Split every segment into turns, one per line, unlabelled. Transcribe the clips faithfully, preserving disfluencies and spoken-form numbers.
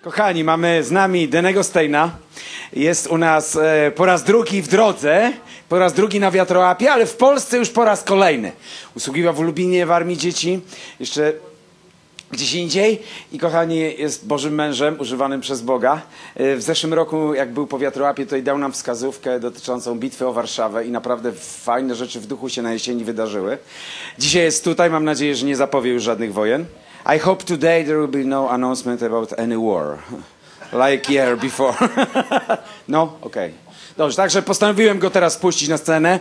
Kochani, mamy z nami Dennego Steina. Jest u nas e, po raz drugi w drodze, po raz drugi na wiatrołapie, ale w Polsce już po raz kolejny. Usługiwał w Lubinie, w Armii Dzieci, jeszcze gdzieś indziej. I kochani, jest Bożym mężem, używanym przez Boga. E, w zeszłym roku, jak był po wiatrołapie, to i dał nam wskazówkę dotyczącą bitwy o Warszawę i naprawdę fajne rzeczy w duchu się na jesieni wydarzyły. Dzisiaj jest tutaj, mam nadzieję, że nie zapowie już żadnych wojen. I hope today there will be no announcement about any war, like year before. No? Okej. Okay. Dobrze, także postanowiłem go teraz puścić na scenę.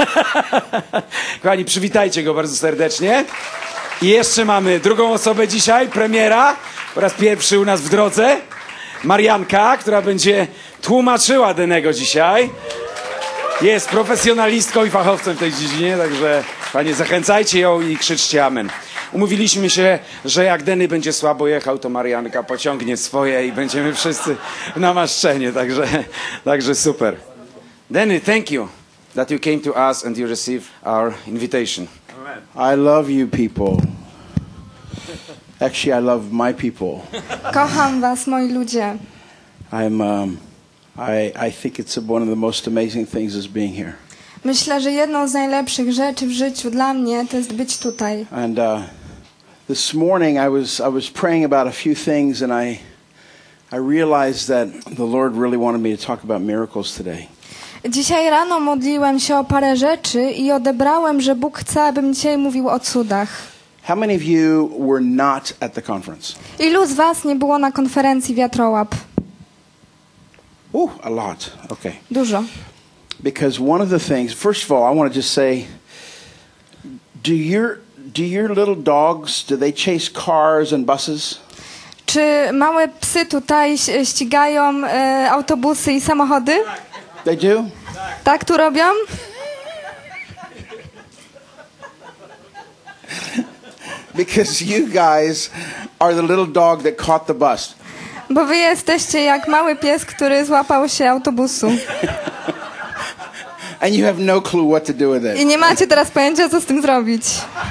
Kochani, przywitajcie go bardzo serdecznie. I jeszcze mamy drugą osobę dzisiaj, premiera, po raz pierwszy u nas w drodze. Marianka, która będzie tłumaczyła Denego dzisiaj. Jest profesjonalistką i fachowcem w tej dziedzinie, także panie, zachęcajcie ją i krzyczcie amen. Umówiliśmy się, że jak Denny będzie słabo jechał, to Marianka pociągnie swoje i będziemy wszyscy w namaszczenie, także, także super. Denny, thank you that you came to us and you received our invitation.
I love you people. Actually, I love my people.
Kocham was, moi ludzie.
I'm, um, I, I think it's one of the most amazing things is being here.
Myślę, że jedną z najlepszych rzeczy w życiu dla mnie to jest być tutaj.
And uh, this morning I was I was praying about a few things, and I I realized that the Lord really wanted me to talk about miracles today.
Dzisiaj rano modliłem się o parę rzeczy i odebrałem, że Bóg chce, abym dzisiaj mówił o cudach.
How many of you were not at the conference?
Ilu z was nie było na konferencji Wiatrołap?
Ooh, a lot. Okay.
Dużo.
Because one of the things, first of all, I want to just say, do your do your little dogs, do they chase cars and buses?
Czy małe psy tutaj ścigają e, autobusy i samochody?
They do?
Tak tu robią?
Because you guys are the little dog that caught the bus.
Bo wy jesteście jak mały pies, który złapał się autobusu.
And you have no clue what to do with it.
I nie macie teraz pojęcia, co z tym zrobić.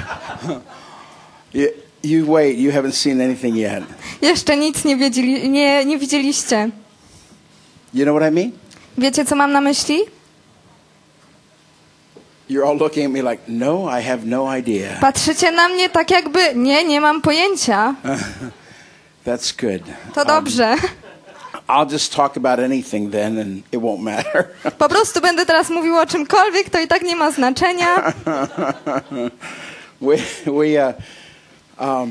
You, you wait, you haven't seen anything yet.
Jeszcze nic nie, wiedzieli, nie, nie widzieliście.
You know what I mean?
Wiecie, co mam na myśli?
You're all looking at me like, no, I have no idea.
Patrzycie na mnie tak jakby, nie, nie mam pojęcia.
That's good.
To dobrze.
Um, I'll just talk about anything then and it won't matter.
Po prostu będę teraz mówił o czymkolwiek, to i tak nie ma znaczenia.
we, we, uh, um,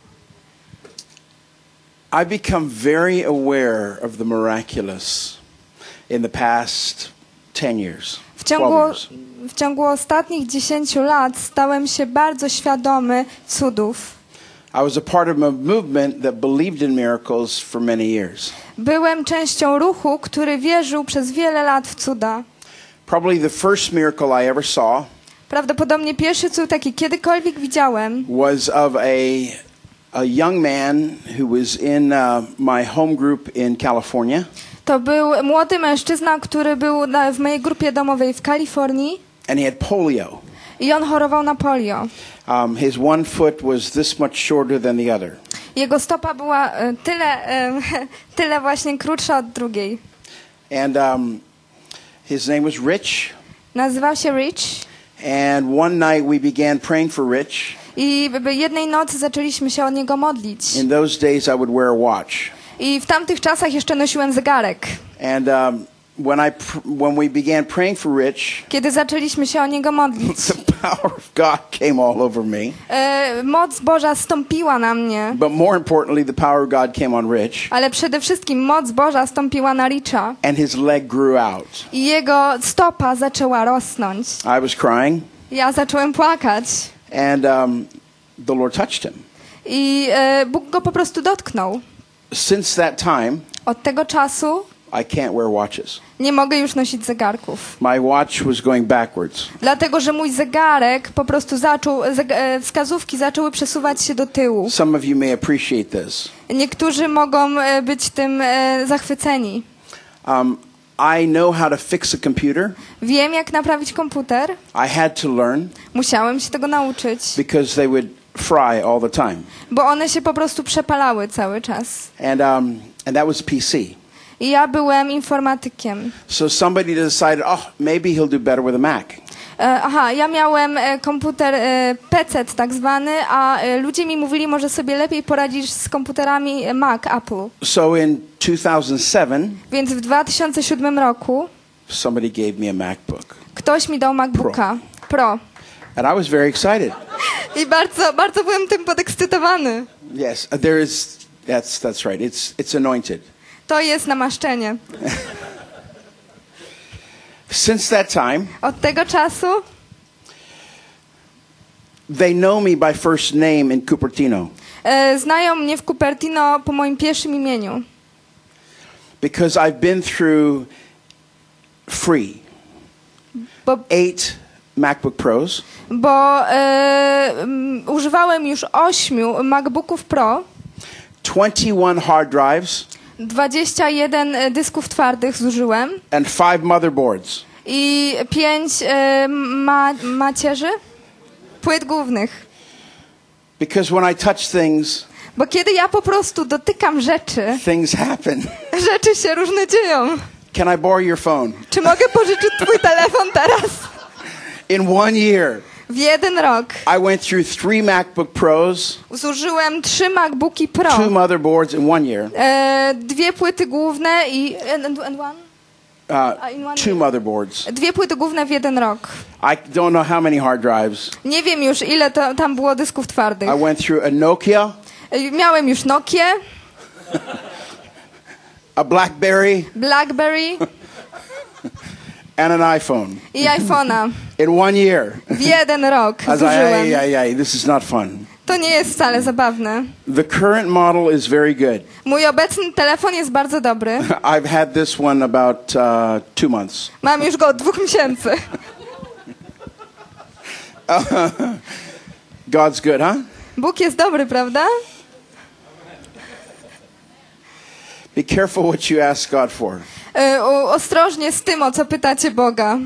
I become very aware of the miraculous in the past ten years.
W ciągu, w ciągu ostatnich dziesięciu lat stałem się bardzo świadomy cudów.
I was a part of a movement that believed in miracles for many years.
Byłem częścią ruchu, który wierzył przez wiele lat w cuda.
Probably the first miracle I ever saw
Prawdopodobnie pierwszy cud, jaki kiedykolwiek widziałem,
was of a a young man who was in uh, my home group in California.
to był młody mężczyzna, który był na, w mojej grupie domowej w Kalifornii
And he had polio.
i on chorował na polio.
Um, his one foot was this much shorter than the other.
Jego stopa była e, tyle, e, tyle właśnie krótsza od drugiej.
And um, his name was Rich.
Nazywał się Rich.
And one night we began praying for Rich.
I jednej nocy zaczęliśmy się o niego modlić.
In those days I would wear a watch.
I w tamtych czasach jeszcze nosiłem zegarek.
And um, when I pr- when we began praying for Rich,
Kiedy zaczęliśmy się o niego modlić,
the power of God came all over me.
e, moc Boża stąpiła na mnie.
But more importantly, the power of God came on Rich.
Ale przede wszystkim moc Boża stąpiła na Richa.
And his leg grew out.
I jego stopa zaczęła rosnąć.
I was crying.
Ja zacząłem płakać.
And um, the Lord touched him.
I e, Bóg go po prostu dotknął.
Since that time,
Od tego czasu
I can't wear watches.
nie mogę już nosić zegarków.
My watch was going backwards.
Dlatego, że mój zegarek po prostu zaczął, zeg- e, wskazówki zaczęły przesuwać się do tyłu.
Some of you may appreciate this.
Niektórzy mogą e, być tym e, zachwyceni.
Um, I know how to fix a computer.
Wiem, jak naprawić komputer.
I had to learn
Musiałem się tego nauczyć.
because they would fry all the time.
bo one się po prostu przepalały cały czas.
And, um, and that was P C.
I ja byłem informatykiem.
So somebody decided, oh, maybe he'll do better with a Mac.
E, aha, ja miałem e, komputer e, P C tak zwany, a e, ludzie mi mówili, może sobie lepiej poradzisz z komputerami e, Mac, Apple.
So in two thousand seven,
Więc w dwa tysiące siódmym roku
somebody gave me a MacBook.
ktoś mi dał MacBooka Pro.
And I was very excited.
I bardzo, bardzo byłem tym podekscytowany.
Yes, uh, there is, that's, that's right. It's, it's anointed.
To jest namaszczenie.
Since that time,
Od tego czasu
they know me by first name in Cupertino
e, znają mnie w Cupertino po moim pierwszym imieniu.
because I've been through free
Bo,
eight MacBook Pros,
bo e, m, używałem już ośmiu MacBooków Pro,
twenty-one hard drives,
dwadzieścia jeden e, dysków twardych zużyłem
and five motherboards.
i pięć e, ma, macierzy, płyt głównych.
Because when I touch things,
Bo kiedy ja po prostu dotykam rzeczy,
things happen.
rzeczy się różne dzieją.
Can I borrow your phone?
Czy mogę pożyczyć twój telefon teraz?
In one year,
W jeden rok
I went through three MacBook Pros,
zużyłem trzy MacBooki Pro,
two motherboards in one year,
e, dwie płyty główne i and, and one?
uh,
in one
two
year.
motherboards.
Dwie płyty główne w jeden rok.
I don't know how many hard drives.
Nie wiem już, ile to, tam było dysków twardych.
I went through a Nokia,
E, Miałem już Nokię,
a BlackBerry,
BlackBerry
and an iPhone
i iPhone'a.
in one year.
W jeden rok
I was like,
zużyłem.
ay, ay, ay, this is not fun.
To nie jest wcale zabawne.
The current model is very good.
Mój obecny telefon jest bardzo dobry.
I've had this one about uh, two months.
Mam już go od dwóch miesięcy.
God's good, huh?
Bóg jest dobry, prawda?
Be careful what you ask God for.
E, u- ostrożnie z tym, o co pytacie Boga.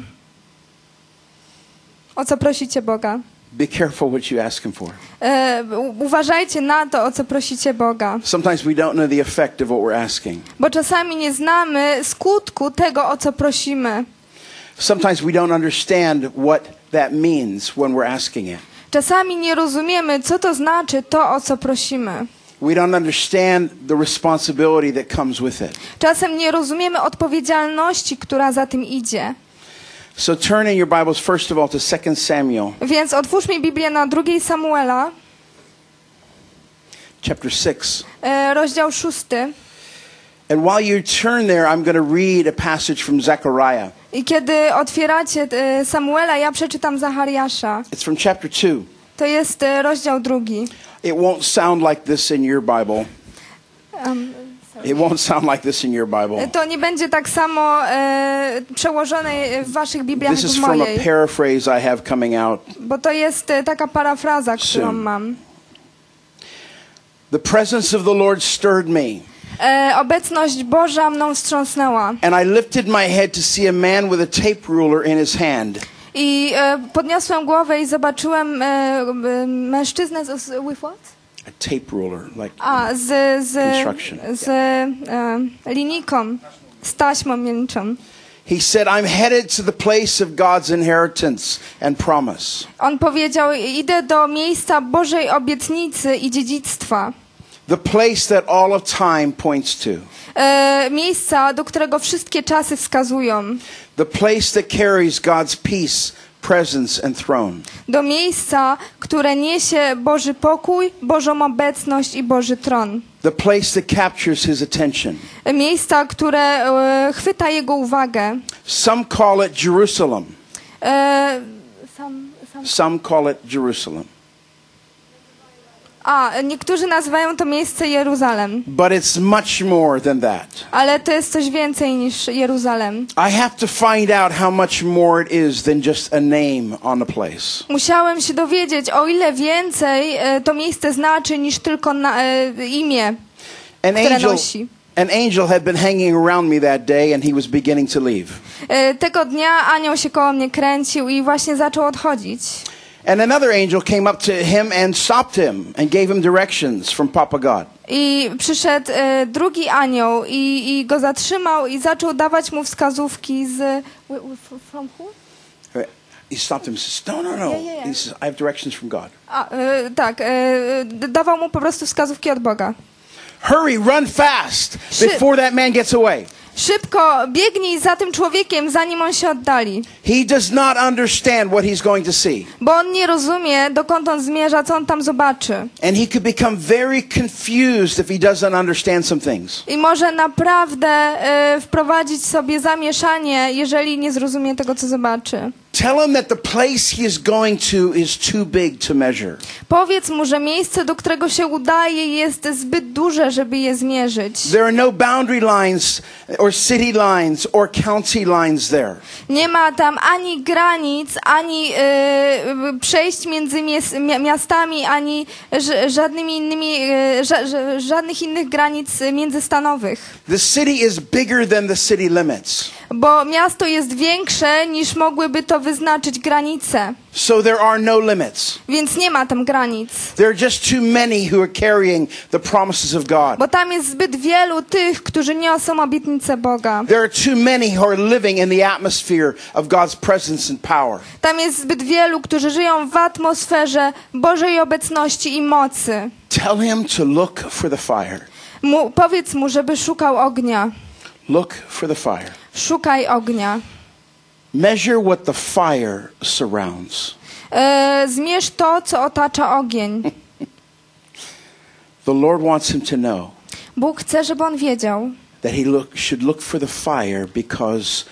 O co prosicie Boga.
Be careful what you ask Him for.
E, u- uważajcie na to, o co prosicie Boga.
Sometimes we don't know the effect of what we're asking.
Bo czasami nie znamy skutku tego, o co prosimy.
Sometimes we don't understand what that means when we're asking it.
Czasami nie rozumiemy, co to znaczy to, o co prosimy.
We don't understand the responsibility that comes with it.
Czasem nie rozumiemy odpowiedzialności, która za tym idzie.
So turn in your Bibles first of all to Second Samuel
Więc otwórz mi Biblię na drugiej Samuela,
chapter six.
e, rozdział szósty.
And while you turn there, I'm going to read a passage from Zechariah.
I kiedy otwieracie e, Samuela, ja przeczytam Zachariasza.
It's from chapter two.
To jest e, rozdział drugi.
It won't sound like this in your Bible.
Um,
It won't sound like this in your Bible.
to nie będzie tak samo e, przełożone w waszych Bibliach
This
jak
is
w
from a
mojej.
paraphrase I have coming out.
Bo to jest e, taka parafraza, którą
Soon.
mam.
The presence of the Lord stirred me,
E, obecność Boża mną wstrząsnęła.
and I lifted my head to see a man with a tape ruler in his hand.
I e, podniosłem głowę i zobaczyłem e, e, mężczyznę z, z with what?
A tape ruler, like
A, z, z,
Construction.
z e, linijką, z taśmą mielniczą.
he said, I'm headed to the place of God's inheritance and promise.
On powiedział, idę do miejsca Bożej obietnicy i dziedzictwa.
The place that all of time points to.
E, miejsca, do którego wszystkie czasy wskazują.
The place that carries God's peace, presence, and throne.
Do miejsca, które niesie Boży pokój, Bożą obecność i Boży tron.
The place that captures his attention.
E, miejsca, które e, chwyta jego uwagę.
Some call it Jerusalem.
E, sam, sam,
Some call it Jerusalem.
a, niektórzy nazywają to miejsce Jeruzalem.
But it's much more than that.
Ale to jest coś więcej niż Jeruzalem.
I have to find out how much more it is than just a name on a place.
Musiałem się dowiedzieć, o ile więcej e, to miejsce znaczy niż tylko na, e, imię,
An
które
angel,
nosi.
an angel had been hanging around me that day and he was beginning to leave.
E, tego dnia anioł się koło mnie kręcił i właśnie zaczął odchodzić.
And another angel came up to him and stopped him and gave him directions from Papa God.
I przyszedł e, drugi anioł i, i go zatrzymał i zaczął dawać mu wskazówki z... wi- wi- From who?
He stopped him and says, no, no, no.
Yeah, yeah, yeah.
He says, I have directions from God.
A, e, tak, e, d- dawał mu po prostu wskazówki od Boga.
Hurry, run fast
Szy-
before that man gets away.
Szybko biegnij za tym człowiekiem, zanim on się oddali.
He does not understand what he's going to see.
Bo on nie rozumie, dokąd on zmierza, co on tam zobaczy.
And he could become very confused if he doesn't understand some things.
I może naprawdę e, wprowadzić sobie zamieszanie, jeżeli nie zrozumie tego, co zobaczy.
Tell him that the place he is going to is too big to measure.
Powiedz mu, że miejsce, do którego się udaje, jest zbyt duże, żeby je zmierzyć.
There are no boundary lines or city lines or county lines there.
Nie ma tam ani granic, ani e, przejść między mies, mi, miastami, ani ż, żadnymi innymi, e, ża, ża, żadnych innych granic międzystanowych.
The city is bigger than the city limits.
Bo miasto jest większe, niż mogłyby to wyznaczyć granice.
So there are no limits.
Więc nie ma tam granic.
There are just too many who are carrying the promises of God.
Bo tam jest zbyt wielu tych, którzy niosą obietnice Boga.
There are too many who are living in the atmosphere of God's presence and power.
Tam jest zbyt wielu, którzy żyją w atmosferze Bożej obecności i mocy.
Tell him to look for the fire.
Mu, powiedz mu, żeby szukał ognia.
Look for the fire.
Szukaj ognia.
Measure what the fire surrounds.
E, zmierz to, co otacza ogień.
The Lord wants him to know
Bóg chce, żeby on wiedział,
that he look, should look for the fire because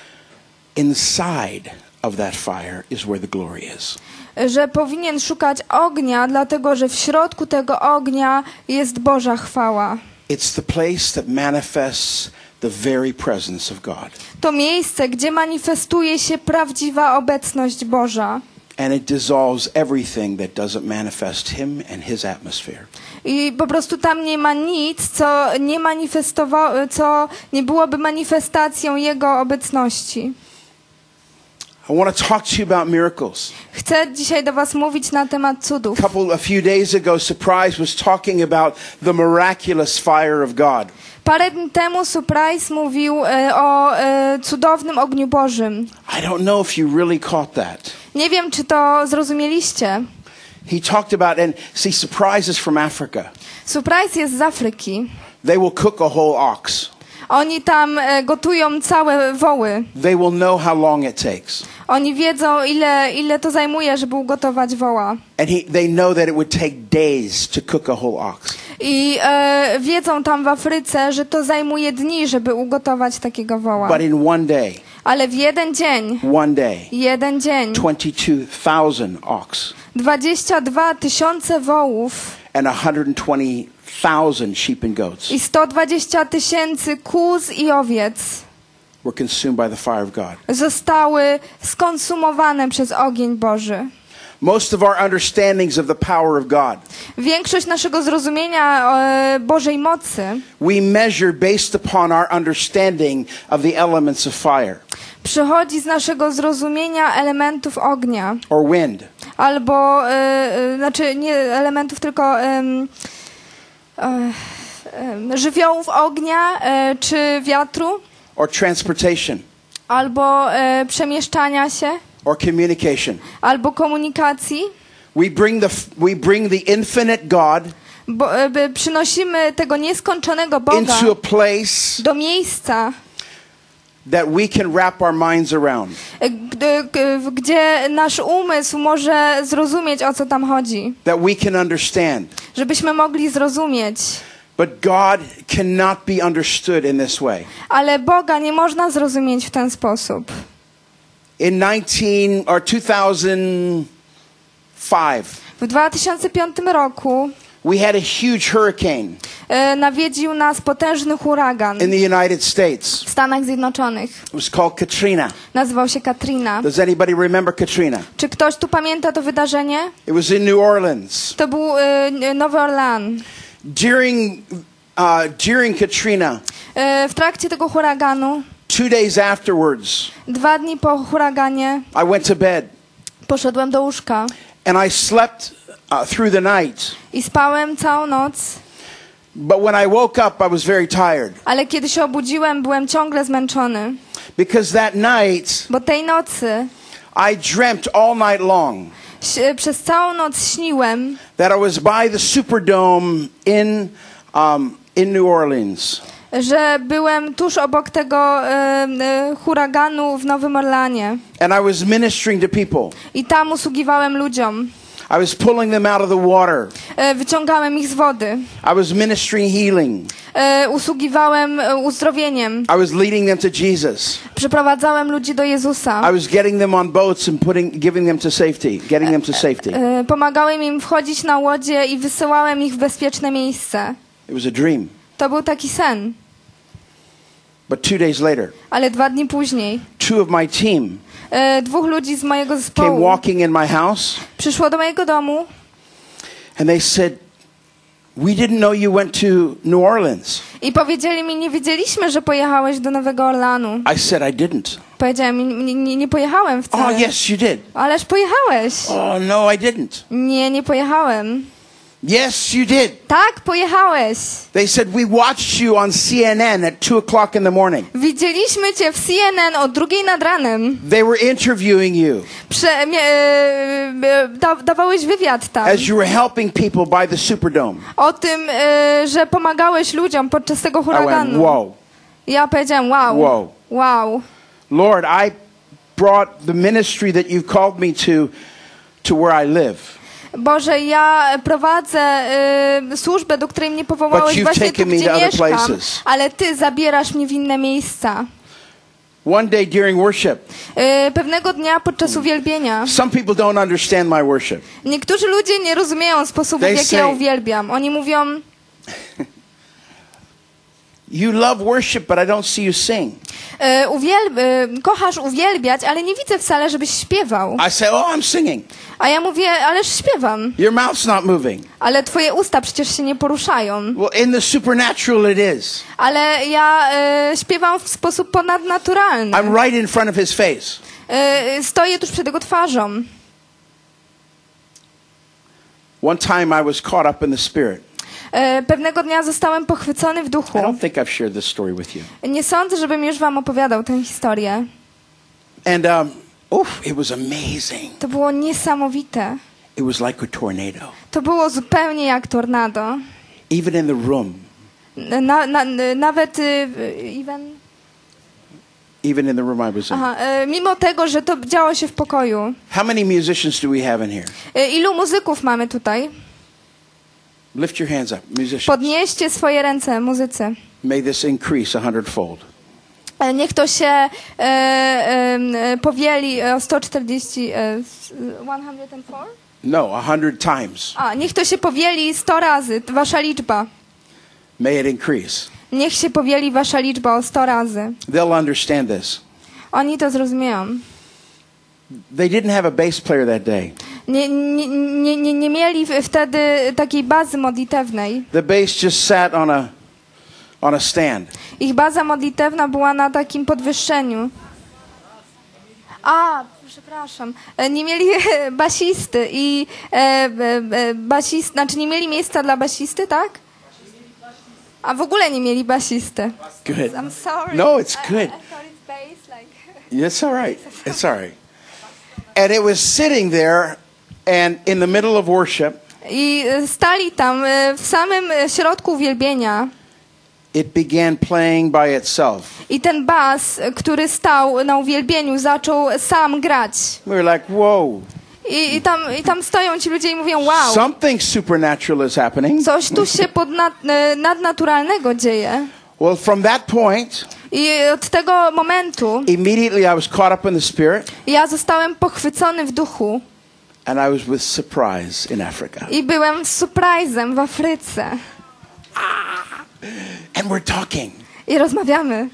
inside of that fire is where the glory is.
że powinien szukać ognia, dlatego że w środku tego ognia jest Boża chwała.
It's the place that manifests the very presence of God.
To miejsce, gdzie manifestuje się prawdziwa obecność Boża.
And it dissolves everything that doesn't manifest him and his atmosphere.
I po prostu tam nie ma nic, co nie manifestowało, co nie byłoby manifestacją Jego obecności.
I want to talk to you about miracles.
Chcę dzisiaj do was mówić na temat cudów.
A couple, a few days ago, Surprise was talking about the miraculous fire of God.
Parę dni temu Surprise mówił e, o e, cudownym ogniu Bożym.
I don't know if you really caught that.
Nie wiem, czy to zrozumieliście.
He talked about, and see, Surprise is from Africa.
Surprise jest z Afryki.
They will cook a whole ox.
Oni tam e, gotują całe woły.
They will know how long it takes.
Oni wiedzą, ile, ile to zajmuje, żeby ugotować woła.
And he, they know that it would take days to cook a whole ox.
I e, wiedzą tam w Afryce, że to zajmuje dni, żeby ugotować takiego woła.
But in one day,
Ale w jeden dzień,
one day,
jeden dzień,
twenty-two thousand ox
dwadzieścia dwa tysiące wołów
and one hundred twenty thousand sheep and goats
i sto dwadzieścia tysięcy kóz i owiec
were consumed by the fire of God.
zostały skonsumowane przez ogień Boży.
Most of our understandings of the power of God,
Większość naszego zrozumienia e, Bożej mocy
we measure based upon our understanding of the elements of fire
przychodzi z naszego zrozumienia elementów ognia.
or wind.
Albo, e, e, znaczy nie elementów, tylko em, e, e, żywiołów ognia, e, czy wiatru,
or transportation
albo e, przemieszczania się,
or communication.
albo komunikacji.
We bring the we bring the infinite God
Bo, e, by przynosimy tego nieskończonego Boga
into a place
do miejsca,
that we can wrap our minds around.
e, g- g- gdzie nasz umysł może zrozumieć, o co tam chodzi.
That we can understand.
Żebyśmy mogli zrozumieć.
But God cannot be understood in this way.
Ale Boga nie można zrozumieć w ten sposób.
In nineteen or two thousand five,
W dwa tysiące piątym roku
we had a huge hurricane
e, nawiedził nas potężny huragan
in the United States.
w Stanach Zjednoczonych.
It was called Katrina.
Nazywał się Katrina.
Does anybody remember Katrina?
Czy ktoś tu pamięta to wydarzenie?
It was in New Orleans.
To był e, Nowy Orlean.
During uh, during Katrina,
E, w trakcie tego huraganu,
two days afterwards,
dwa dni po huraganie,
I went to bed
poszedłem do łóżka
And I slept uh, through the night.
I spałem całą noc.
But when I woke up, I was very tired.
Ale kiedy się obudziłem, byłem ciągle zmęczony.
Because that night,
Bo tej nocy
I dreamt all night long
ś- przez całą noc śniłem,
that I was by the Superdome in, um, in New Orleans.
że byłem tuż obok tego e, e, huraganu w Nowym Orleanie.
And I was ministering to people.
I tam usługiwałem ludziom.
I was pulling them out of the water.
E, wyciągałem ich z wody.
I was ministering healing.
E, usługiwałem e, uzdrowieniem.
I was leading them to Jesus.
Przyprowadzałem ludzi do Jezusa.
I was getting them on boats and putting, giving them to safety, getting them to safety.
E, pomagałem im wchodzić na łodzie i wysyłałem ich w bezpieczne miejsce.
It was a dream.
To był taki sen.
But two days later,
Ale dwa dni później
two of my team
e, dwóch ludzi z mojego
came
zespołu
walking in my house
przyszło do mojego domu
and they said, "We didn't know you went to New Orleans."
i powiedzieli mi, nie wiedzieliśmy, że pojechałeś do Nowego Orleanu.
I said, "I didn't."
Powiedziałem, nie, nie, nie pojechałem wcale.
Oh, yes, you did.
Ależ pojechałeś.
Oh, no, I didn't.
Nie, nie pojechałem.
Yes, you did.
Tak, pojechałeś.
They said, "We watched you on C N N at two o'clock in the morning."
Widzieliśmy cię w C N N o drugiej nad ranem.
They were interviewing you
Prze, mie, e, e, da, dawałeś wywiad tam.
as you were helping people by the Superdome.
O tym, e, że pomagałeś ludziom podczas tego
I went,
huraganu.
whoa.
Ja powiedziałem, wow.
Wow.
Wow.
Lord, I brought the ministry that you've called me to, to where I live.
Boże, ja prowadzę y, służbę, do której mnie
But
powołałeś
you've
właśnie tu,
taken me
gdzie
to other
mieszkam,
places.
ale Ty zabierasz mnie w inne miejsca.
One day during worship,
Y, pewnego dnia podczas uwielbienia
some people don't understand my worship.
niektórzy ludzie nie rozumieją sposobu,
They
w jaki
say-
ja uwielbiam. Oni mówią,
You love worship, but I don't see you sing.
y, uwiel- y, kochasz uwielbiać, ale nie widzę wcale, żebyś śpiewał.
I say, oh, I'm singing.
A ja mówię, ależ śpiewam.
Your mouth's not moving.
Ale twoje usta przecież się nie poruszają.
Well, in the supernatural it is.
Ale ja y, śpiewam w sposób ponadnaturalny.
I'm right in front of his face.
Y, stoję tuż przed jego twarzą.
One time I was caught up in the spirit.
E, Pewnego dnia zostałem pochwycony w
I
duchu.
don't think I've shared this story with you.
Nie sądzę, żebym już wam opowiadał tę historię.
And um, oof, it was amazing.
To było niesamowite.
It was like a tornado.
To było zupełnie jak tornado.
Even in the room,
Na, na, nawet y, even,
even in the room I was in.
aha, e, mimo tego, że to działo się w pokoju.
How many musicians do we have in here?
E, Ilu muzyków mamy tutaj?
Lift your hands up, musicians.
Podnieście swoje ręce, muzycy.
May this increase a hundredfold.
E, Niech to się e, e, powieli o sto czterdzieści. E, sto cztery?
No, a hundred times.
A, niech to się powieli sto razy, wasza liczba.
May it increase.
Niech się powieli wasza liczba o sto razy.
They'll understand this.
Oni to zrozumieją.
They didn't have a bass player that day.
Nie, nie, nie, nie, nie mieli w- wtedy takiej bazy modlitewnej.
The bass just sat on a on a stand.
Ich baza modlitewna była na takim podwyższeniu. A, przepraszam. E, Nie mieli basisty i e, e, e, basist, znaczy nie mieli miejsca dla basisty, tak? A w ogóle nie mieli basisty.
Good.
I'm sorry.
No, it's
I-
good.
I, I thought it's bass, like...
It's all right. It's all right. And it was sitting there, and in the middle of worship,
I e, stali tam e, w samym e, środku uwielbienia.
it began playing by itself.
I ten bas, e, który stał na uwielbieniu, zaczął sam grać.
We were like, whoa,
I, i, tam, I tam stoją ci ludzie i mówią, wow,
something supernatural is happening.
coś tu się podnad, e, nadnaturalnego dzieje.
Well, from that point,
I od tego momentu
immediately I was caught up in the spirit,
ja zostałem pochwycony w duchu
and I was with surprise in Africa.
i byłem z surprisem w Afryce.
And we're talking.
I rozmawiamy.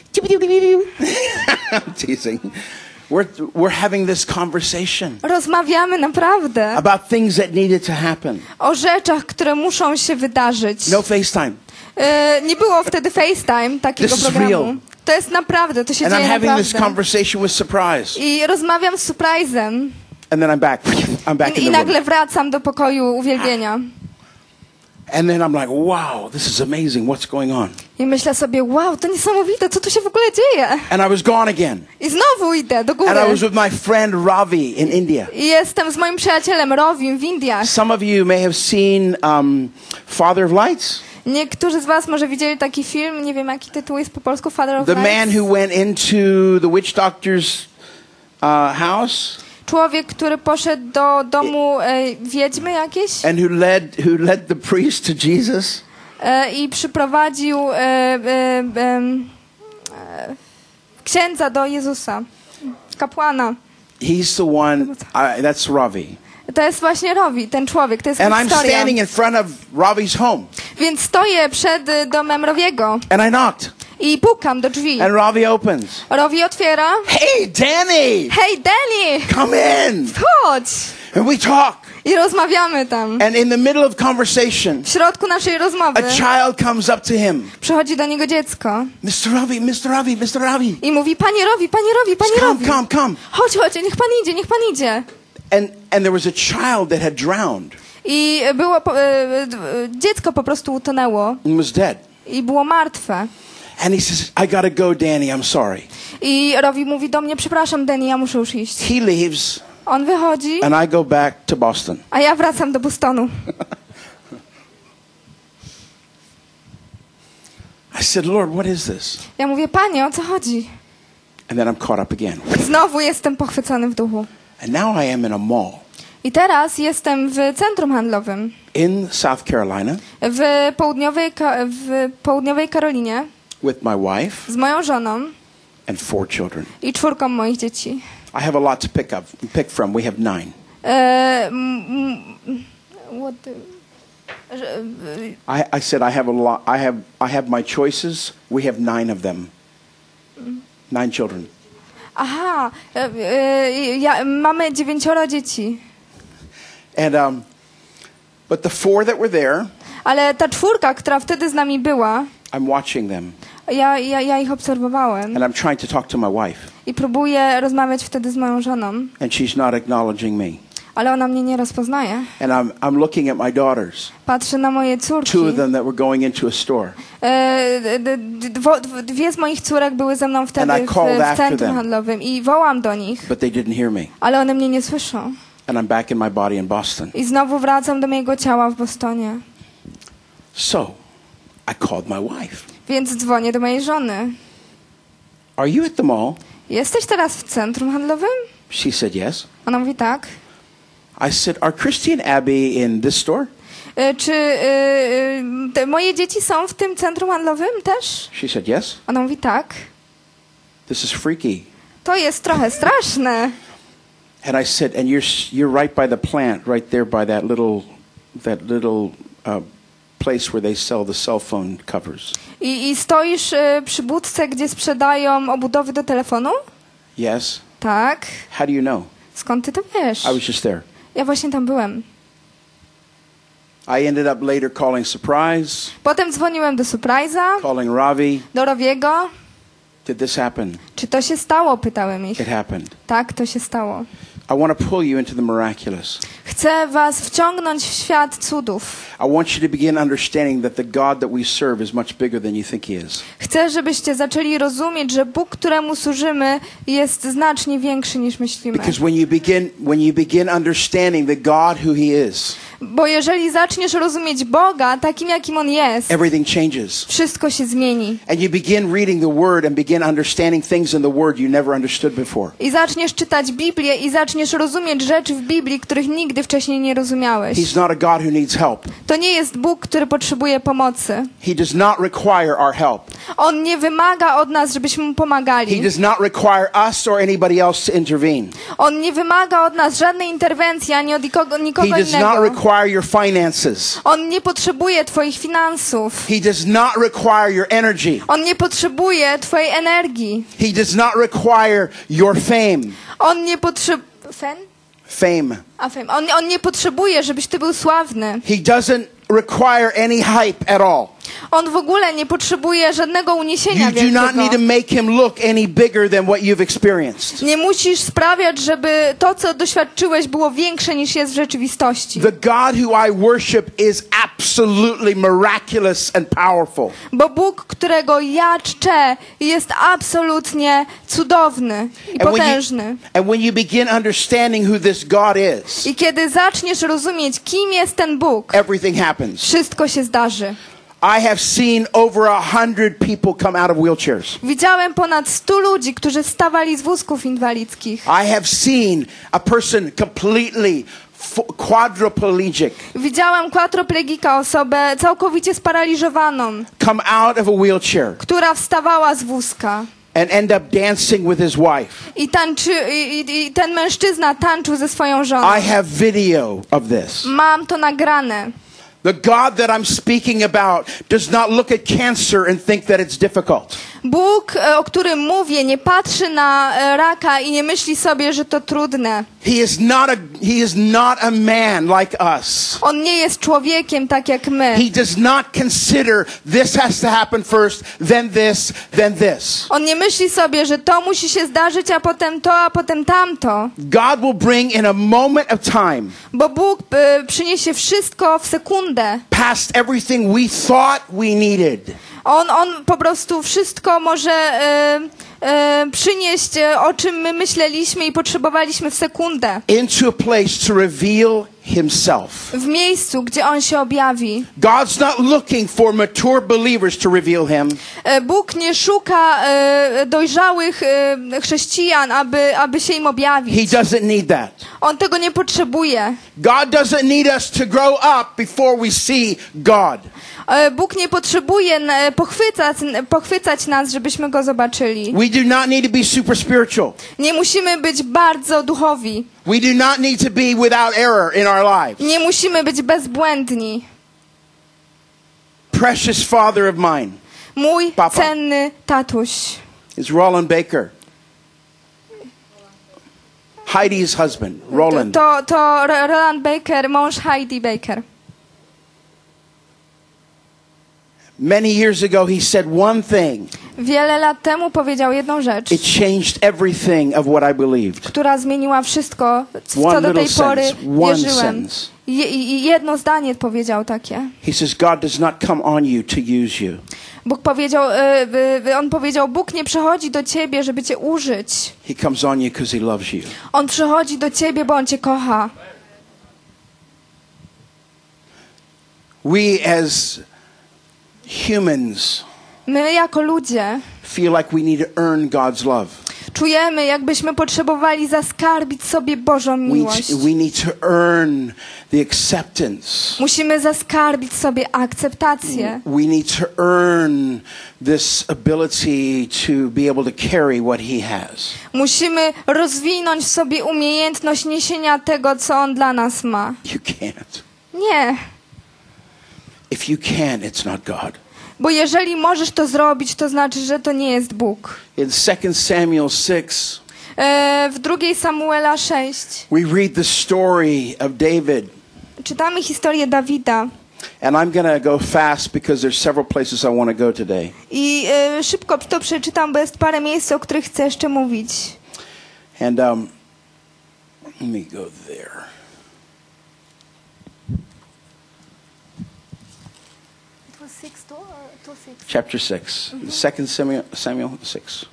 I'm teasing. We're, we're having this conversation
Rozmawiamy naprawdę
about things that needed to happen.
o rzeczach, które muszą się wydarzyć.
No FaceTime.
E, nie było wtedy FaceTime takiego
This is
programu.
real.
To jest naprawdę, to się
And I'm
dzieje
having this
naprawdę.
conversation with surprise.
I rozmawiam z surprisem.
and then I'm back. I'm back
I,
in
i
the
nagle
room.
wracam do pokoju uwielbienia.
And then I'm like, wow, this is amazing. What's going on?
I myślę sobie, wow, to niesamowite, co tu się w ogóle dzieje?
And I was gone again.
I znowu idę do góry.
And I was with my friend Ravi in India.
I jestem z moim przyjacielem Rovim w Indiach.
Some of you may have seen um, Father of Lights.
Niektórzy z was może widzieli taki film, nie wiem jaki tytuł jest po polsku, Father of
The
Lights.
man who went into the witch doctor's uh, house.
Człowiek, który poszedł do domu e, wiedźmy jakiejś
And who led who led the priest to Jesus.
e, i przyprowadził e, e, e, e, księdza do Jezusa, kapłana.
He's the one. I, that's Ravi.
To jest właśnie Rowi, ten człowiek, to jest
And I'm
historia.
standing in front of Ravi's home.
Więc stoję przed y, domem Rowiego
And I knocked.
i pukam do drzwi.
And Ravi opens.
Rowi otwiera.
Hey, Danny!
Hej, Danny!
Come in!
Chodź!
And we talk.
I rozmawiamy tam.
And in the middle of conversation,
W środku naszej rozmowy
a child comes up to him.
przychodzi do niego dziecko
Mister Ravi, Mister Ravi, Mister Ravi.
i mówi, panie Rowi, panie Rowi, panie
Come,
Rowi.
come, come.
Chodź, chodź, niech pan idzie, niech pan idzie.
And and there was a child that had drowned
I było, po, e, d- e, dziecko po prostu utonęło
and was dead.
i było martwe.
And he says, I gotta go, Danny, I'm sorry.
I Rowi mówi do mnie, przepraszam Danny, ja muszę już iść.
He leaves
On wychodzi,
and I go back to Boston.
a ja wracam do Bostonu.
I said, Lord, what is this?
Ja mówię, panie, o co chodzi?
And then I'm caught up again.
Znowu jestem pochwycony w duchu.
And now I am in a mall
I teraz jestem w centrum handlowym
in South Carolina
w południowej, Ka- w południowej Karolinie
with my wife
z moją żoną
and four children.
i czwórką moich dzieci.
I have a lot to pick up, pick from. We have nine.
E, m, m, what the, że-
I, I said I have a lot. I have I have my choices. We have nine of them. Nine children.
aha, e, e, ja, mamy dziewięcioro dzieci,
And um, but the four that were there,
ale ta czwórka, która wtedy z nami była,
I'm watching them
ja, ja, ja ich obserwowałem
and I'm trying to talk to my wife,
i próbuję rozmawiać wtedy z moją żoną,
and she's not acknowledging me.
ale ona mnie nie rozpoznaje.
And I'm I'm looking at my daughters,
Patrzę na moje córki.
two of them that were going into a store.
E, d- d- dwo, dw- dwie z moich córek były ze mną wtedy
And I
w,
called
w
after
centrum
them.
handlowym i wołam do nich,
But they didn't hear me.
ale one mnie nie słyszą.
And I'm back in my body in Boston.
I znowu wracam do mojego ciała w Bostonie.
So, I called my wife.
Więc dzwonię do mojej żony.
Are you at the mall?
Jesteś teraz w centrum handlowym?
She said yes.
Ona mówi tak.
I said, are Christy and Abby in this store?
E, czy e, e, te moje dzieci są w tym centrum handlowym też?
She said yes.
Ona mówi tak.
This is freaky.
To jest trochę straszne.
And I said, and you're you're right by the plant, right there by that little that little uh, place where they sell the cell phone covers.
I, i stoisz e, przy budce, gdzie sprzedają obudowy do telefonu?
Yes.
Tak.
How do you know?
Skąd ty to wiesz?
I was just there.
Ja właśnie tam byłem.
I ended up later calling Surprise,
Potem dzwoniłem do Surprise'a,
calling Ravi.
do Rowiego.
Did this happen?
Czy to się stało? Pytałem ich.
It happened.
Tak, to się stało.
I want to pull you into the miraculous.
Chcę was wciągnąć w świat cudów.
I want you to begin understanding that the God that we serve is much bigger than you think he is.
Chcę, żebyście zaczęli rozumieć, że Bóg, któremu służymy, jest znacznie większy niż myślimy.
Because when you begin when you begin understanding the God who he is,
Bo jeżeli zaczniesz rozumieć Boga takim, jakim On jest,
everything changes.
wszystko się zmieni.
And you begin reading the word and begin understanding things in the word you never understood before.
I zaczniesz czytać Biblię i zaczniesz rozumieć rzeczy w Biblii, których nigdy wcześniej nie rozumiałeś.
He's not a God who needs help.
To nie jest Bóg, który potrzebuje pomocy.
He does not require our help.
On nie wymaga od nas, żebyśmy Mu
He
pomagali.
does not require us or anybody else to intervene.
On nie wymaga od nas żadnej interwencji, ani od nikogo,
He
nikogo
does not
innego.
require your finances.
On nie potrzebuje twoich finansów.
He does not require your energy.
On nie potrzebuje twojej energii.
He does not require your fame.
On nie potrzebuje... Fen?
Fame.
A fame. On, on nie potrzebuje, żebyś ty był sławny.
He doesn't require any hype at all.
On w ogóle nie potrzebuje żadnego uniesienia
You do not need to
wielkiego.
make him look any bigger than what you've experienced.
Nie musisz sprawiać, żeby to, co doświadczyłeś, było większe niż jest w rzeczywistości.
The God who I worship is absolutely miraculous and powerful.
Bo Bóg, którego ja czczę, jest absolutnie cudowny i
And when,
potężny.
you, and when you begin understanding who this God is,
I kiedy zaczniesz rozumieć, kim jest ten Bóg,
everything happens.
wszystko się zdarzy.
I have seen over a hundred people come out of wheelchairs.
Widziałem ponad stu ludzi, którzy wstawali z wózków inwalidzkich.
I have seen a person completely f- quadriplegic
Widziałem quadroplegika, osobę całkowicie sparaliżowaną,
come out of a wheelchair
która wstawała z wózka.
and end up dancing with his wife.
I, tańczy, i, i, I ten mężczyzna tańczył ze swoją żoną.
I have video of this.
Mam to nagrane.
The God that I'm speaking about does not look at cancer and think that it's difficult.
Bóg, e, o którym mówię, nie patrzy na e, raka i nie myśli sobie, że to trudne.
He is not a he is not a man like us.
On nie jest człowiekiem tak jak my.
He does not consider this has to happen first, then this, then this.
On nie myśli sobie, że to musi się zdarzyć, a potem to, a potem tamto.
God will bring in a moment of time
Bo Bóg e, przyniesie wszystko w sekundę.
past everything we thought we needed.
On, on po prostu wszystko może e, e, przynieść, e, o czym my myśleliśmy i potrzebowaliśmy w sekundę.
Into a place to reveal himself.
W miejscu, gdzie On się objawi.
God's not looking for mature believers to reveal him.
E, Bóg nie szuka e, dojrzałych e, chrześcijan, aby, aby się im objawić.
He doesn't need that.
On tego nie potrzebuje.
God doesn't need us to grow up before we see God.
E, Bóg nie potrzebuje e, pochwycać, pochwycać nas, żebyśmy Go zobaczyli.
We do not need to be super spiritual.
Nie musimy być bardzo duchowi.
We do not need to be without error in our lives.
Nie musimy być bezbłędni.
Precious father of mine
Mój
Papa.
cenny tatuś.
is Roland Baker. Heidi's husband, Roland.
To, to Roland Baker, mąż Heidi Baker.
Many years ago he said one thing.
Wiele lat temu powiedział jedną rzecz,
It changed everything of what I believed.
która zmieniła wszystko, w co
One
do tej
little
pory
sentence, one
wierzyłem.
sentence.
Je, i jedno zdanie powiedział takie.
He says God does not come on you to use you.
Bóg powiedział, y, y, on powiedział, Bóg nie przychodzi do ciebie, żeby cię użyć.
He comes on you because he loves you.
On przychodzi do ciebie, bo on cię kocha.
We as humans
My jako ludzie
feel like we need to earn God's love.
czujemy, jakbyśmy potrzebowali zaskarbić sobie Bożą
We,
miłość.
we need to earn the acceptance.
Musimy zaskarbić sobie akceptację.
We need to earn this ability to be able to carry what he has.
Musimy rozwinąć w sobie umiejętność niesienia tego, co On dla nas ma.
You can't.
Nie,
If you can, it's not God.
bo jeżeli możesz to zrobić, to znaczy, że to nie jest Bóg.
In Second Samuel six,
E, w drugiej Samuela sześć
we read the story of David.
czytamy historię Dawida.
And I'm going to go fast because there's several places I want to go today.
I e, szybko to przeczytam, bo jest parę miejsc, o których chcę jeszcze mówić.
And um, let me go there. Chapter six. Second Samuel, Samuel six.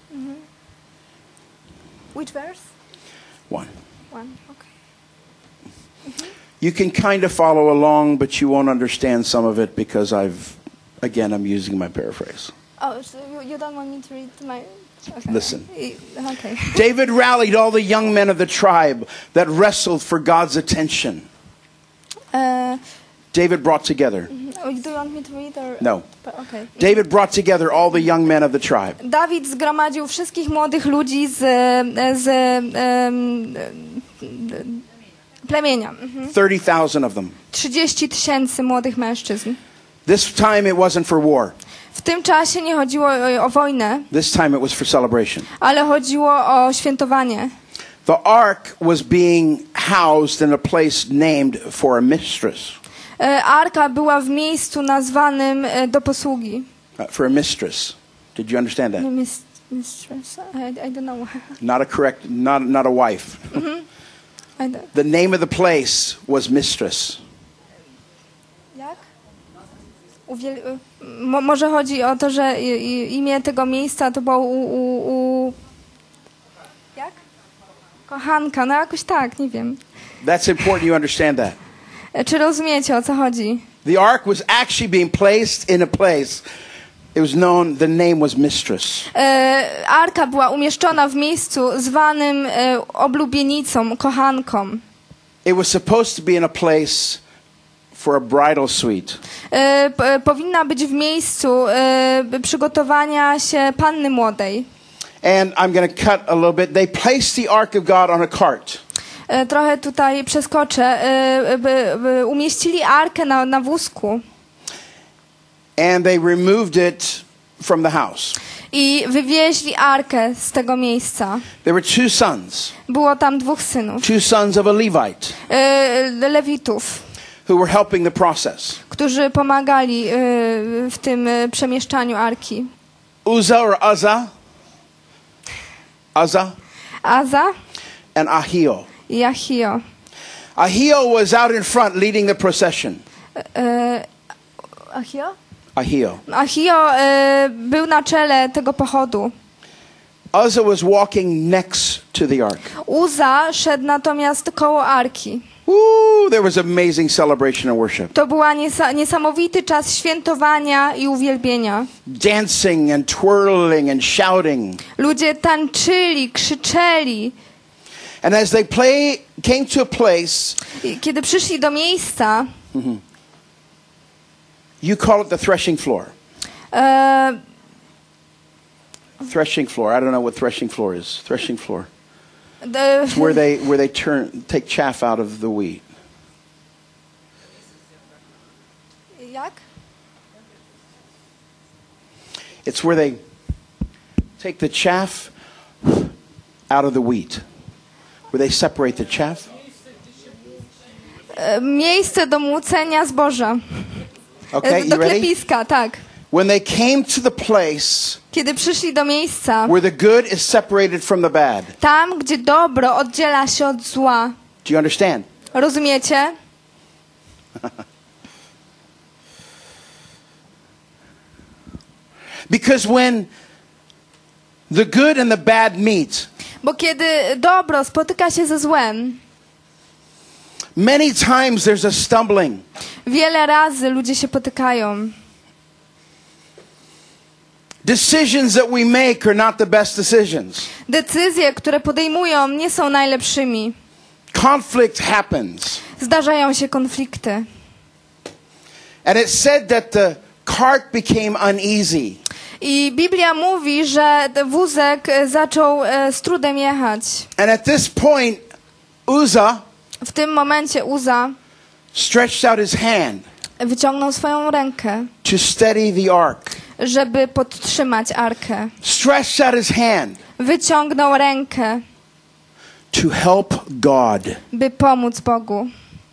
Which verse?
one.
One. Okay.
You can kind of follow along, but you won't understand some of it because I've, again, I'm using my paraphrase.
Oh, so you, you don't want me to read my... Okay.
Listen.
Okay.
David rallied all the young men of the tribe that wrestled for God's attention.
Uh,
David brought together.
oh, do you want me to read or...
No.
Okay.
David brought together all the young men of the tribe.
Dawid zgromadził wszystkich młodych ludzi z, z um, plemienia. Mhm.
thirty thousand of them.
trzydzieści tysięcy młodych mężczyzn.
This time it wasn't for war.
W tym czasie nie chodziło o, o wojnę,
This time it was for celebration.
ale chodziło o świętowanie.
The ark was being housed in a place named for a mistress.
E, Arka była w miejscu nazwanym e, do posługi.
Uh, for a mistress. Did you understand that?
Nie, mis- mistress. I, I don't know.
Not a correct, not, not a wife.
I don't.
The name of the place was mistress.
Jak? Uwiel- Mo- może chodzi o to, że i- i- imię tego miejsca to było u, u, u... Jak? Kochanka, no jakoś tak, nie wiem.
That's important you understand that.
E, Czy rozumiecie, o co chodzi?
The ark was actually being placed in a place. It was known, the name was mistress.
E, Arka była umieszczona w miejscu zwanym e, oblubienicą, kochanką.
It was supposed to be in a place for a bridal suite.
E, p- powinna być w miejscu e, przygotowania się panny młodej.
And I'm going to cut a little bit. They placed the ark of God on a cart.
E, trochę tutaj przeskoczę. E, by, by umieścili arkę na, na wózku
And they removed it from the house.
i wywieźli arkę z tego miejsca.
There were two sons,
Było tam dwóch synów,
two sons of a Levite
e, lewitów,
who were helping the process.
którzy pomagali e, w tym e, przemieszczaniu arki.
Uzzah or Uzzah, Uzzah
Aza
and Ahio.
i Achio.
Ahio was out in front leading the procession.
E, Achio?
Ahio.
Achio e, był na czele tego pochodu.
Uzzah was walking next to the ark.
Uza szedł natomiast koło arki.
Woo, there was amazing celebration and worship.
To był niesamowity czas świętowania i uwielbienia.
Dancing and twirling and shouting.
Ludzie tańczyli, krzyczeli.
And as they play, came to a place,
I kiedy przyszli do miejsca,
you call it the threshing floor.
e,
Threshing floor. I don't know what threshing floor is. Threshing floor.
de,
It's where they where they turn take chaff out of the wheat.
jak?
It's where they take the chaff out of the wheat. Where they separate the chaff.
E, miejsce do młócenia zboża.
Okay,
E, do
you ready?
klepiska, tak.
When they came to the place
Kiedy przyszli do miejsca,
where the good is separated from the bad.
tam, gdzie dobro oddziela się od zła.
Do you understand?
Rozumiecie?
Because when the good and the bad meet,
Bo kiedy dobro spotyka się ze złem,
many times there's a stumbling.
wiele razy ludzie się potykają.
Decisions that we make are not the best decisions.
Decyzje, które podejmują, nie są najlepszymi.
Conflict happens.
Zdarzają się konflikty.
And it said that the cart became uneasy.
I Biblia mówi, że ten wózek e, zaczął e, z trudem jechać.
And at this point, Uzzah
W tym momencie Uza
stretched out his hand
wyciągnął swoją rękę,
to steady the ark.
żeby podtrzymać arkę.
Stretched out his hand
Wyciągnął rękę,
to help God.
by pomóc Bogu.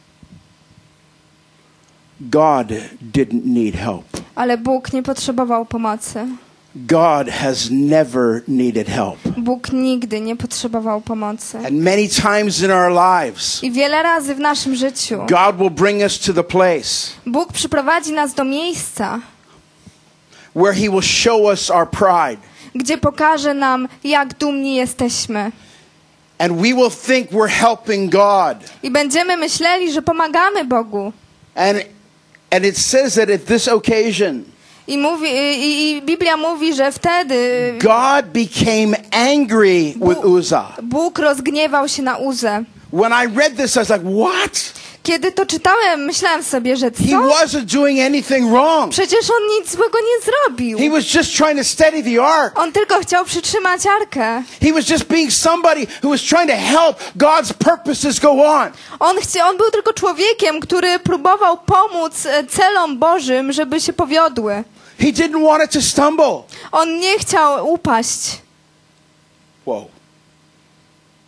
God didn't need help.
Ale Bóg nie potrzebował pomocy.
God has never needed help.
Bóg nigdy nie potrzebował pomocy.
And many times in our lives,
I wiele razy w naszym życiu
God will bring us to the place
Bóg przyprowadzi nas do miejsca,
where He will show us our pride.
gdzie pokaże nam, jak dumni jesteśmy.
And we will think we're helping God.
I będziemy myśleli, że pomagamy Bogu.
And, and it says that at this occasion,
I, mówi, i, i Biblia mówi, że wtedy
God became angry with Uzzah.
Bóg rozgniewał się na Uzę.
When I read this, I was like, what?
Kiedy to czytałem, myślałem sobie, że
He
co?
wasn't doing anything wrong.
Przecież on nic złego nie zrobił.
He was just trying to steady the ark.
On tylko chciał przytrzymać arkę.
He was just being somebody who was trying to help God's purposes go on.
On, chci, on był tylko człowiekiem, który próbował pomóc e, celom Bożym, żeby się powiodły.
He didn't want it to stumble.
On nie chciał upaść.
Whoa.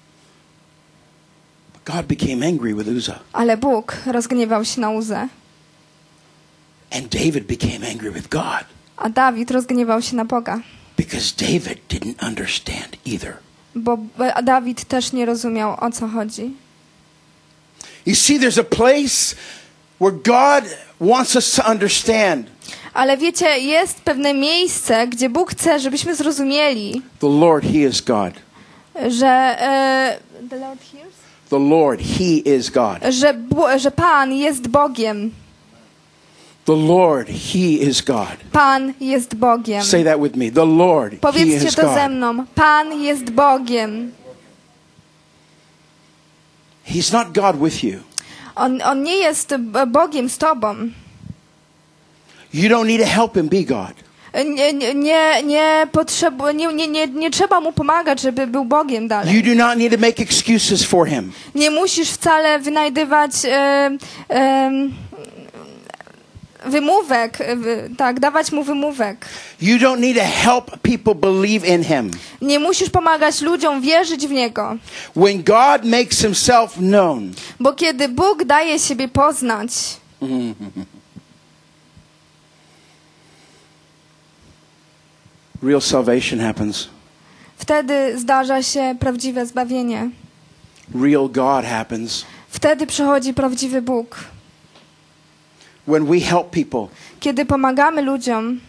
God became angry with Uzzah.
Ale Bóg rozgniewał się na Uzę.
And David became angry with God
A Dawid rozgniewał się na Boga,
because David didn't understand either.
bo a Dawid też nie rozumiał, o co chodzi.
You see, there's a place where God wants us to understand.
Ale wiecie, jest pewne miejsce, gdzie Bóg chce, żebyśmy zrozumieli,
The Lord, He is God.
że e, the Lord hears?
The Lord, He is God.
Że, Bu- że Pan jest Bogiem.
The Lord, He is God.
Pan jest Bogiem.
Say that with me. The Lord, He
Powiedzcie
is
to ze
God.
mną. Pan jest Bogiem.
He's not God with you.
On, on nie jest b- Bogiem z tobą.
You don't need to help Him be God.
Nie, nie, nie, nie, potrzebu- nie, nie, nie, nie trzeba Mu pomagać, żeby był Bogiem dalej.
You do not need to make excuses for Him.
Nie musisz wcale wynajdywać e, e, wymówek, e, wy- tak, dawać Mu wymówek.
You don't need to help people believe in Him.
Nie musisz pomagać ludziom wierzyć w Niego.
When God makes Himself known,
Bo kiedy Bóg daje siebie poznać,
real salvation happens.
wtedy zdarza się prawdziwe zbawienie.
Real God happens.
Wtedy przychodzi prawdziwy Bóg.
When we help people,
Kiedy pomagamy ludziom,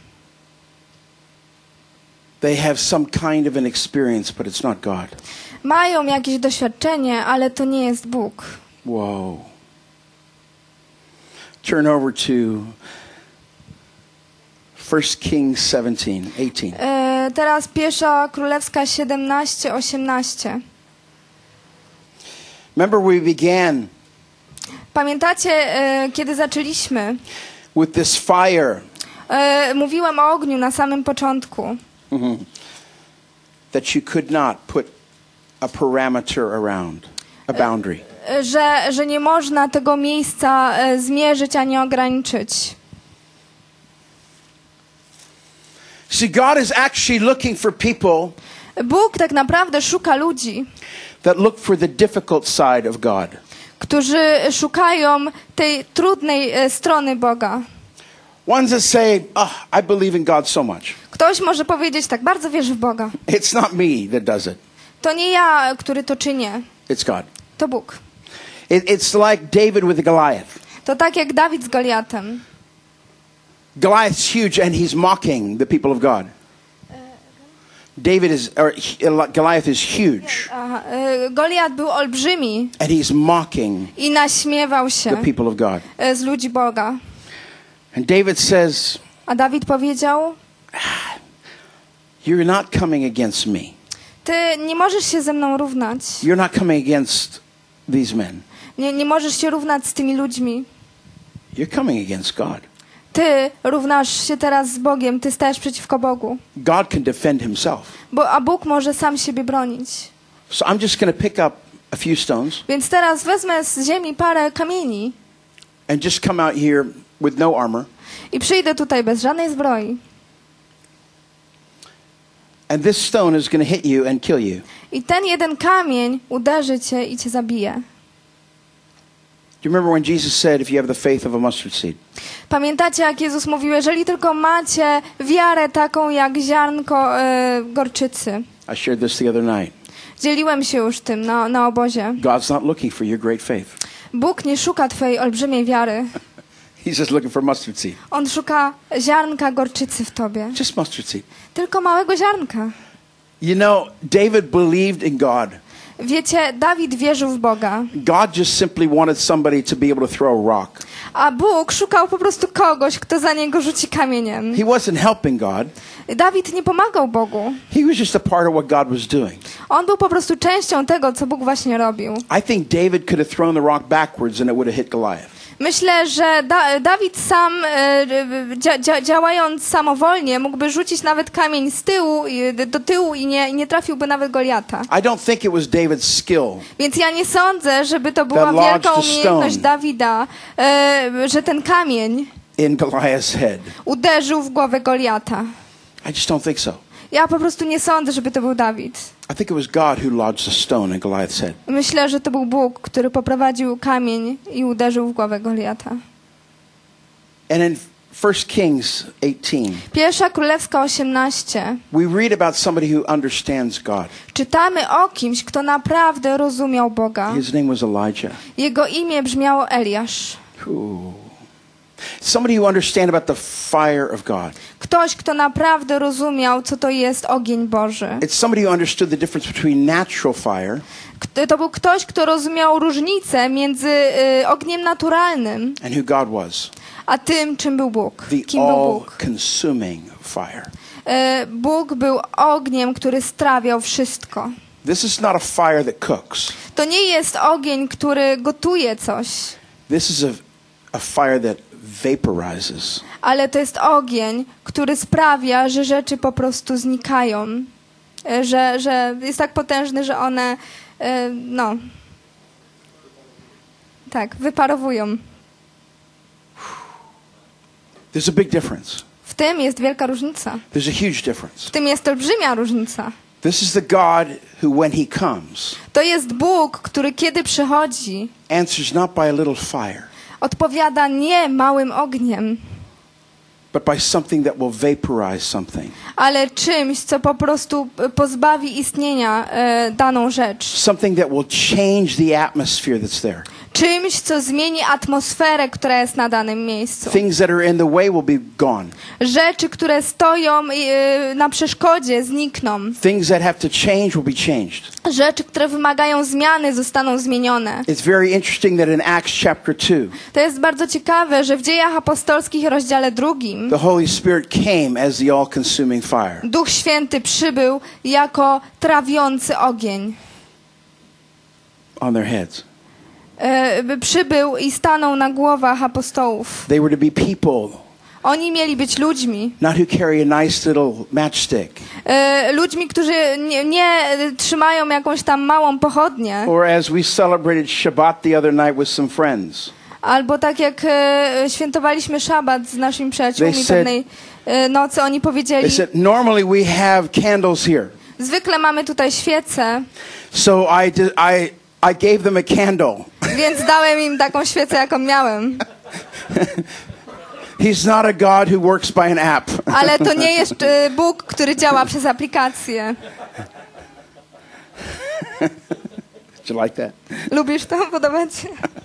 they have some kind of an experience, but it's not God.
mają jakieś doświadczenie, ale to nie jest Bóg.
Whoa. Turn over to First Kings seventeen, eighteen.
E, teraz Pierwsza Królewska siedemnaście, osiemnaście.
Remember, we began
Pamiętacie, e, kiedy zaczęliśmy?
with this fire
E, mówiłem o ogniu na samym początku.
that you could not put a parameter around, a boundary.
E, że, że nie można tego miejsca e, zmierzyć ani ograniczyć.
See, God is actually looking for people
Bóg tak naprawdę szuka ludzi,
that look for the difficult side of God.
którzy szukają tej trudnej e, strony Boga.
Ones that say, oh, I believe in God so much.
Ktoś może powiedzieć tak, bardzo wierzę w Boga.
It's not me that does it.
To nie ja, który to czynię,
It's God.
to Bóg.
It, it's like David with Goliath.
To tak jak Dawid z Goliatem.
Goliath's huge and he's mocking the people of God. David is, or he- Goliath is huge
Aha, e, Goliat był olbrzymi
and he's mocking
i naśmiewał
the
się
people of God.
e, z ludzi Boga.
And David says,
A Dawid powiedział,
you're not coming against me.
ty nie możesz się ze mną równać.
You're not coming against these men.
Nie, nie możesz się równać z tymi ludźmi.
You're coming against God.
Ty równasz się teraz z Bogiem, ty stajesz przeciwko Bogu.
God can defend himself.
Bo, a Bóg może sam siebie bronić.
So I'm just going to pick up a few stones
Więc teraz wezmę z ziemi parę kamieni
and just come out here with no armor.
i przyjdę tutaj bez żadnej zbroi.
And this stone is going to hit you and kill you.
I ten jeden kamień uderzy cię i cię zabije.
Do you remember when Jesus said, if you have the faith of a mustard seed?
Pamiętacie, jak Jezus mówił, jeżeli tylko macie wiarę taką jak ziarnko e, gorczycy.
I shared this the other night.
Dzieliłem się już tym na, na obozie.
God's not looking for your great faith.
Bóg nie szuka twojej olbrzymiej wiary.
He's just looking for mustard seed.
On szuka ziarnka gorczycy w tobie.
Just mustard seed.
Tylko małego ziarnka.
You know, David believed in God.
Wiecie, Dawid wierzył w Boga,
God just simply wanted somebody to be able to throw a rock.
a Bóg szukał po prostu kogoś, kto za niego rzuci kamieniem.
He wasn't helping God.
Dawid nie pomagał Bogu.
He was just a part of what God was doing.
On był po prostu częścią tego, co Bóg właśnie robił.
I think David could have thrown the rock backwards and it would have hit Goliath.
Myślę, że da Dawid sam, e, dzia dzia działając samowolnie, mógłby rzucić nawet kamień z tyłu, i- do tyłu i nie, i nie trafiłby nawet Goliata.
I don't think it was David's skill.
Więc ja nie sądzę, żeby to była
That lodged
wielka
a
umiejętność
stone.
Dawida, e, że ten kamień
In Goliath's head.
uderzył w głowę Goliata.
I just don't think so.
Ja po prostu nie sądzę, żeby to był Dawid.
I think it was God who lodged a stone in Goliath's head.
Myślę, że to był Bóg, który poprowadził kamień i uderzył w głowę Goliata.
And in First Kings eighteen.
Pierwsza Królewska osiemnaście.
We read about somebody who understands God.
Czytamy o kimś, kto naprawdę rozumiał Boga.
His name was Elijah.
Jego imię brzmiało Eliasz.
Ooh. Somebody who understands about the fire of God.
Ktoś, kto naprawdę rozumiał, co to jest ogień Boży.
It's somebody who understood the difference between natural fire
K- To był ktoś, kto rozumiał różnicę między y, ogniem naturalnym,
and who God was.
a tym, czym był Bóg.
The
Kim był Bóg.
all-consuming fire.
Y, Bóg był ogniem, który strawiał wszystko.
This is not a fire that cooks.
To nie jest ogień, który gotuje coś,
This is a, a fire that vaporizes.
ale to jest ogień, który sprawia, że rzeczy po prostu znikają. Y, Że, że jest tak potężny, że one, y, no, tak, wyparowują.
There's a big difference.
W tym jest wielka różnica.
There's a huge difference.
W tym jest olbrzymia różnica.
This is the God who, when he comes,
To jest Bóg, który kiedy przychodzi,
answers not by a little fire,
odpowiada nie małym ogniem,
but by something that will vaporize something.
ale czymś, co po prostu pozbawi istnienia e, daną rzecz.
Something that will change the atmosphere that's there.
Czymś, co zmieni atmosferę, która jest na danym miejscu.
Things that are in the way will be gone.
Rzeczy, które stoją e, na przeszkodzie, znikną.
Things that have to change will be changed.
Rzeczy, które wymagają zmiany, zostaną zmienione.
It's very interesting that in Acts chapter two,
To jest bardzo ciekawe, że w Dziejach Apostolskich, rozdziale drugim,
the Holy Spirit came as the all-consuming fire.
Duch Święty przybył jako trawiący ogień.
On their heads.
E, przybył i stanął na głowach apostołów.
They were to be people,
Oni mieli być ludźmi.
not who carry a nice little matchstick,
E, ludźmi, którzy nie, nie trzymają jakąś tam małą pochodnię.
or as we celebrated Shabbat the other night with some friends.
Albo tak jak e, świętowaliśmy szabat z naszymi przyjaciółmi
They said-
pewnej e, nocy, oni
They
powiedzieli,
said, normally we have candles here.
zwykle mamy tutaj świece,
So I, did, I, I gave them a candle.
więc dałem im taką świecę, jaką miałem.
He's not a God who works by an app.
Ale to nie jest e, Bóg, który działa przez aplikację.
Did you like that?
Lubisz to? Podoba ci się?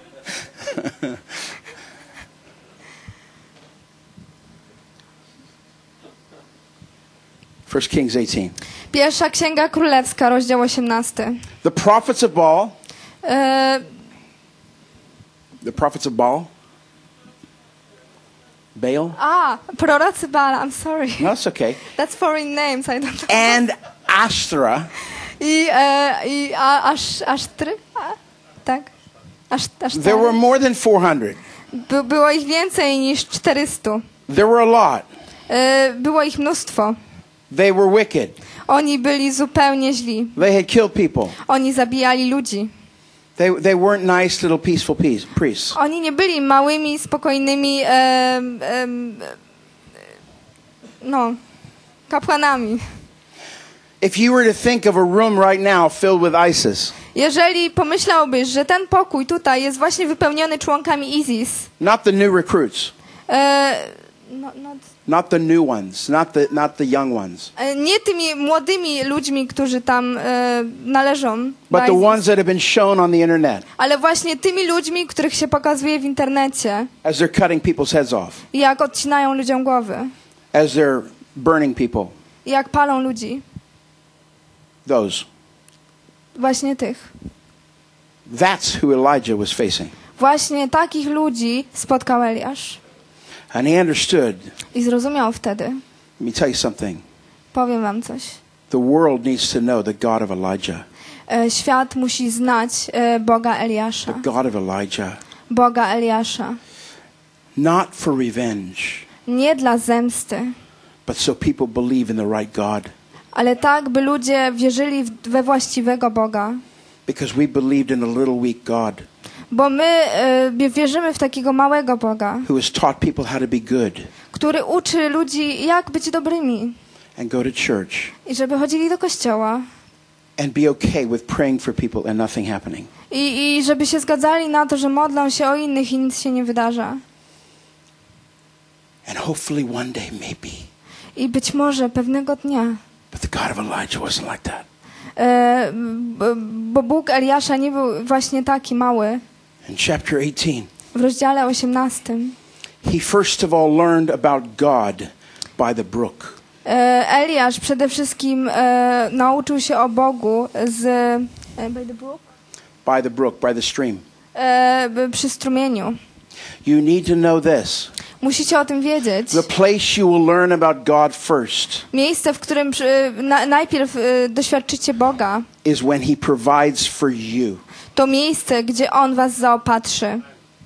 First Kings eighteen.
Pierwsza Księga Królewska, rozdział osiemnasty.
The prophets of Baal,
E,
the prophets of Baal, Baal?
a, prorocy Bala, I'm sorry.
No, it's okay.
That's foreign names, I don't know.
And Ashtoreth,
I, e, i a, aż, aż try? A, tak? Aż, aż
there were more than four hundred.
By, było ich więcej niż czterysta.
There were a lot.
E, było ich mnóstwo.
They were wicked.
Oni byli zupełnie źli.
They had killed people.
Oni zabijali ludzi.
They, they weren't nice little peaceful peas- priests.
Oni nie byli małymi, spokojnymi, em, em, no, kapłanami.
If you were to think of a room right now filled with ISIS,
Jeżeli pomyślałbyś, że ten pokój tutaj jest właśnie wypełniony członkami ISIS,
not the new recruits,
e, no, no,
not the new ones, not the, not the young ones,
e, nie tymi młodymi ludźmi, którzy tam e, należą,
but
do
the
ISIS,
ones that have been shown on the internet
ale właśnie tymi ludźmi, których się pokazuje w internecie,
as they're cutting people's heads off,
jak odcinają ludziom głowy,
as they're burning people.
jak palą ludzi,
Those.
właśnie tych.
That's who Elijah was facing.
Właśnie takich ludzi spotkał Eliasz.
And he understood.
I zrozumiał wtedy.
Let me tell you something.
Powiem wam coś.
The world needs to know the God of Elijah.
E, Świat musi znać e, Boga Eliasza.
The God of Elijah.
Boga Eliasza.
Not for revenge,
Nie dla zemsty,
but so people believe in the right God.
ale tak, by ludzie wierzyli w- we właściwego Boga.
Because we believed in a little weak God
Bo my e, wierzymy w takiego małego Boga,
who has taught people how to be good
który uczy ludzi, jak być dobrymi.
and go to church
I żeby chodzili do kościoła.
and be okay with praying for people and nothing happening.
I, I żeby się zgadzali na to, że modlą się o innych i nic się nie wydarza.
And hopefully one day, maybe.
I być może pewnego dnia.
But the God of Elijah wasn't like that.
E, b- bo Bóg Eliasza nie był właśnie taki mały.
In chapter eighteen,
W rozdziale osiemnastym
he first of all learned about God by the brook.
e, Eliasz przede wszystkim e, nauczył się o Bogu z e, by the brook?
By the brook, by the stream.
E, b- przy strumieniu.
You need to know this.
Musicie o tym wiedzieć.
The place you will learn about God first
Miejsce, w którym przy, na, najpierw e, doświadczycie Boga,
is when he provides for you.
to miejsce, gdzie On was zaopatrzy.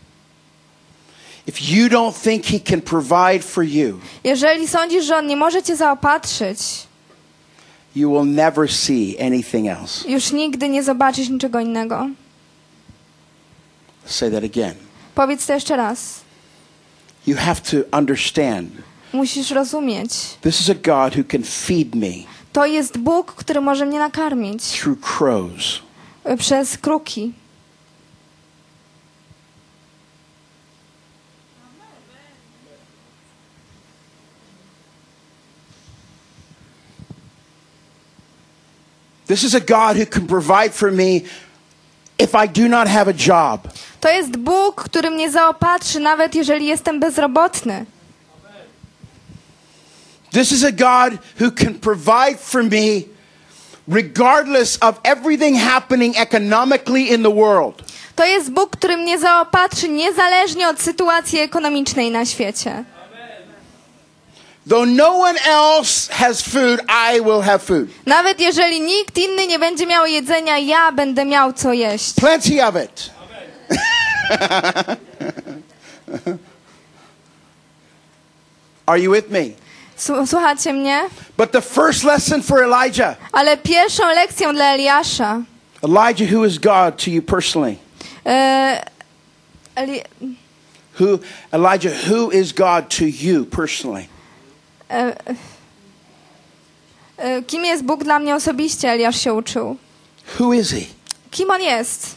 If you don't think he can provide for you,
Jeżeli sądzisz, że On nie może cię zaopatrzyć,
you will never see anything else.
już nigdy nie zobaczysz niczego innego.
Say that again.
Powiedz to jeszcze raz.
You have to understand.
Musisz rozumieć.
This is a God who can feed me
To jest Bóg, który może mnie nakarmić
through crows.
y, przez kruki.
This is a God who can provide for me if I do not have a job.
To jest Bóg, który mnie zaopatrzy, nawet jeżeli jestem bezrobotny.
This is a God who can provide for me regardless of everything happening economically in the world.
To jest Bóg, który mnie zaopatrzy niezależnie od sytuacji ekonomicznej na świecie.
Though no one else has food, I will have food.
Nawet jeżeli nikt inny nie będzie miał jedzenia, ja będę miał co jeść.
Plenty of it. Are you with me?
Su- Słuchacie mnie?
But the first lesson for Elijah.
Ale pierwszą lekcją dla Eliasza,
Elijah, who is God to you personally?
e, Eli,
Who, Elijah, who is God to you personally?
e, e, kim jest Bóg dla mnie osobiście, Eliasz się uczył.
Who is he?
Kim on jest?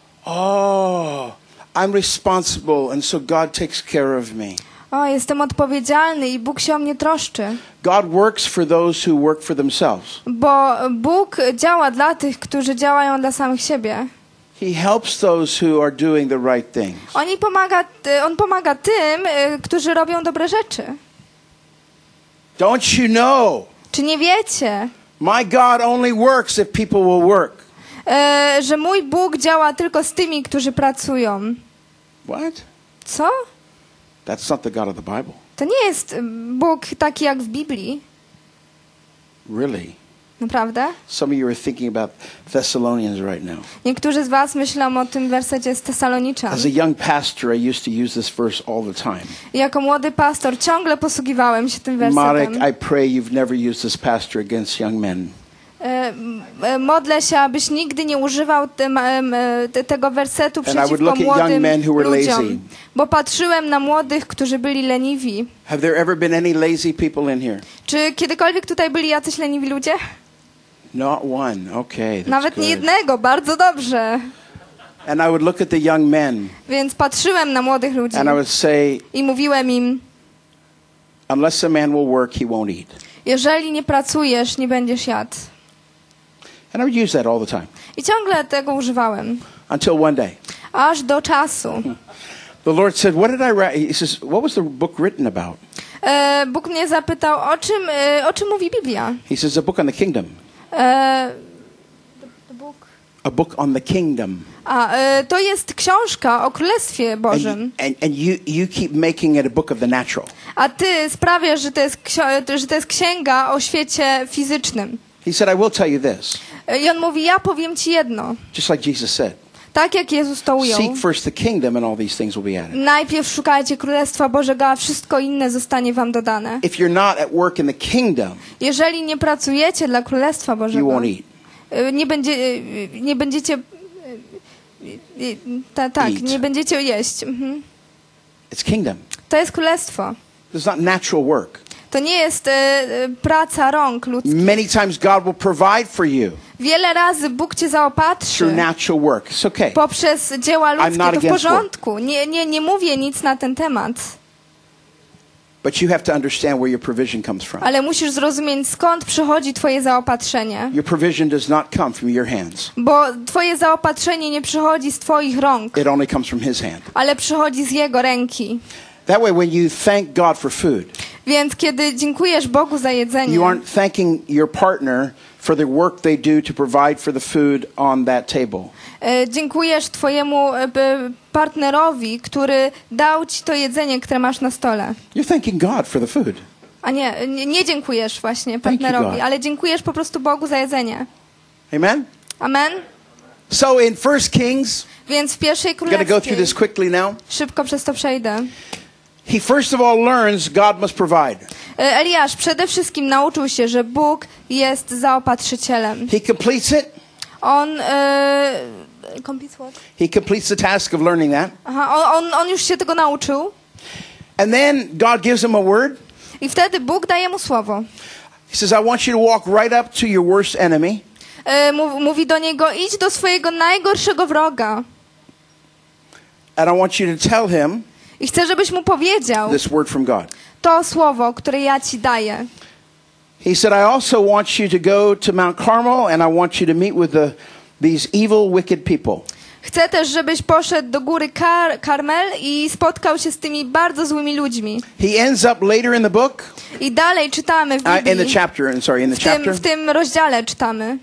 Oh, I'm responsible, and so God takes care of me.
O, jestem odpowiedzialny i Bóg się o mnie troszczy.
God works for those who work for themselves.
Bo Bóg działa dla tych, którzy działają dla samych siebie.
He helps those who are doing the right things.
Oni pomaga, on pomaga tym, y, którzy robią dobre rzeczy.
Don't you know?
Czy nie wiecie,
My God only works if people will work.
e, że mój Bóg działa tylko z tymi, którzy pracują?
What?
Co?
That's not the God of the Bible.
To nie jest y, Bóg taki jak w Biblii.
Really?
Naprawdę?
Some of you are thinking about Thessalonians right now.
Niektórzy z was myślą o tym wersecie z Tesaloniczan.
As a young pastor, I used to use this verse all the time.
Jako młody pastor ciągle posługiwałem się tym
Marek,
wersetem.
I pray you've never used this pastor against young men.
E, e, Modlę się, abyś nigdy nie używał tym, em, e, te- tego wersetu
And I would
przeciwko
look at young
młodym
men who were lazy.
ludziom. Bo patrzyłem na młodych, którzy byli leniwi.
Have there ever been any lazy people in here?
Czy kiedykolwiek tutaj byli jacyś leniwi ludzie?
Not one. Okay, that's
Nawet nie
good.
jednego, bardzo dobrze.
And I would look at the young men
Więc patrzyłem na młodych ludzi
and I would say,
i mówiłem im,
unless a man will work, he won't eat.
jeżeli nie pracujesz, nie będziesz jadł.
And I would use that all the time.
I ciągle tego używałem.
Until one day,
Aż do czasu.
the Lord said, what did I write? He says, what was the book written about?
E, Bóg mnie zapytał, o czym, e, o czym mówi Biblia?
He says, a book on the kingdom.
E, the, the book.
A book on the kingdom.
A, e, to jest książka o Królestwie Bożym.
And, and, and you, you keep making it a book of the natural.
A ty sprawiasz, że to jest, ksio- że to jest księga o świecie fizycznym.
He said, I will tell you this.
E, I on mówi, ja powiem ci jedno.
Just like Jesus said.
Tak jak Jezus to ujął.
Seek first the kingdom and all these things will be added.
Najpierw szukajcie Królestwa Bożego, a wszystko inne zostanie wam dodane.
If you're not at work in the kingdom,
Jeżeli nie pracujecie dla Królestwa
you
Bożego,
won't eat.
e, nie, będzie, e, nie będziecie... e, e, Ta, tak,
Eat.
nie będziecie jeść. Mhm.
It's kingdom.
To jest Królestwo.
It's not natural work.
To nie jest e, e, praca rąk ludzkich.
Many times God will provide for you
Wiele razy Bóg cię zaopatrzy
through natural work. It's okay.
poprzez dzieła ludzkie.
not
To w
against
porządku. Nie, nie, nie mówię nic na ten temat.
But you have to understand where your provision comes from.
Ale musisz zrozumieć, skąd przychodzi twoje zaopatrzenie.
Your provision does not come from your hands.
Bo twoje zaopatrzenie nie przychodzi z twoich rąk,
It only comes from his hand.
ale przychodzi z jego ręki.
That way, when you thank God for food,
Więc kiedy dziękujesz Bogu za jedzenie,
you aren't thanking your partner for the work they do to provide for the food on that table.
e, dziękujesz twojemu e, b- partnerowi, który dał ci to jedzenie, które masz na stole.
You're thanking God for the food.
A nie, nie, nie dziękujesz właśnie
Thank you,
partnerowi,
God.
ale dziękujesz po prostu Bogu za jedzenie.
Amen?
Amen?
So in First Kings,
Więc w pierwszej
I'm going to go through
królewskiej,
this quickly now.
szybko przez to przejdę.
He first of all learns God must provide.
E, Eliasz przede wszystkim nauczył się, że Bóg jest zaopatrzycielem.
He completes it.
On... E, completes what?
He completes the task of learning that.
Aha, on, on, on już się tego nauczył.
And then God gives him a word.
I wtedy Bóg daje mu słowo.
He says, I want you to walk right up to your worst enemy.
E, mów, mówi do niego, idź do swojego najgorszego wroga.
And I want you to tell him
I chcę, żebyś mu powiedział
this word from God.
to słowo, które ja ci daję.
He said, I also want you to go to Mount Carmel and I want you to meet with the, these evil, wicked people.
Chcę też, żebyś poszedł do góry Kar- Karmel i spotkał się z tymi bardzo złymi ludźmi.
He ends up later in the book,
I dalej czytamy w
uh, in the
Biblii,
chapter, I'm sorry, in the
w tym,
chapter.
w tym rozdziale czytamy.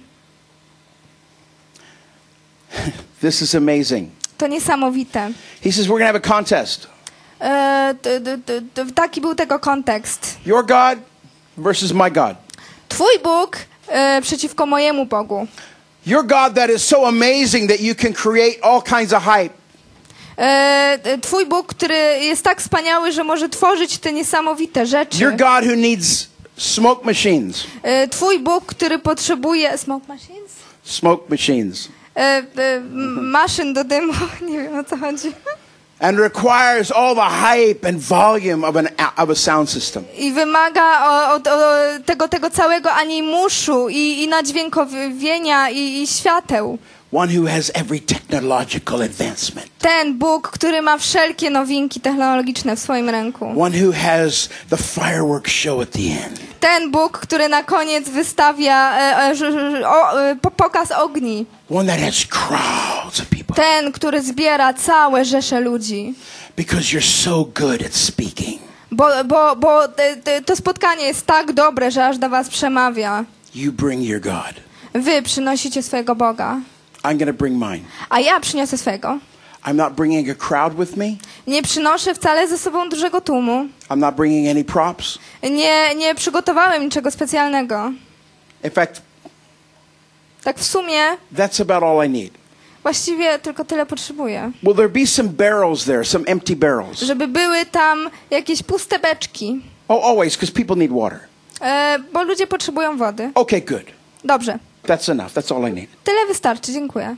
This is amazing.
To niesamowite.
He says, we're going to have a contest.
E, t, t, t, t, taki był tego kontekst.
Your God versus my God.
Twój Bóg e, przeciwko mojemu Bogu.
Your God that is so amazing that you can create all kinds of hype.
E, t- twój Bóg, który jest tak wspaniały, że może tworzyć te niesamowite rzeczy.
Your God who needs smoke machines.
E, twój Bóg, który potrzebuje smoke machines?
Smoke machines.
E, e, m- maszyn do dymu, nie wiem o co chodzi.
And requires all the hype and volume of, an, of a sound system.
I wymaga o, o, o tego, tego całego animuszu i, i nadźwiękowienia i, i świateł.
One who has every technological advancement.
Ten Bóg, który ma wszelkie nowinki technologiczne w swoim ręku.
One who has the fireworks show at the end.
Ten Bóg, który na koniec wystawia e, e, ż, ż, o, e, po- pokaz ogni.
One that has crowds of people.
Ten, który zbiera całe rzesze ludzi.
Because you're so good at speaking.
Bo, bo, bo te, te, to spotkanie jest tak dobre, że aż do was przemawia.
You bring your God.
Wy przynosicie swojego Boga,
I'm going to bring mine.
a ja przyniosę swego.
I'm not bringing a crowd with me.
Nie przynoszę wcale ze sobą dużego tłumu.
I'm not bringing any props.
Nie, nie przygotowałem niczego specjalnego.
In fact,
Tak w sumie
that's about all I need.
właściwie tylko tyle potrzebuję.
Will there be some barrels there, some empty barrels?
Żeby były tam jakieś puste beczki,
Oh, always, because people need water.
e, bo ludzie potrzebują wody.
Okay, good.
Dobrze,
That's enough. That's all I need.
tyle wystarczy, dziękuję.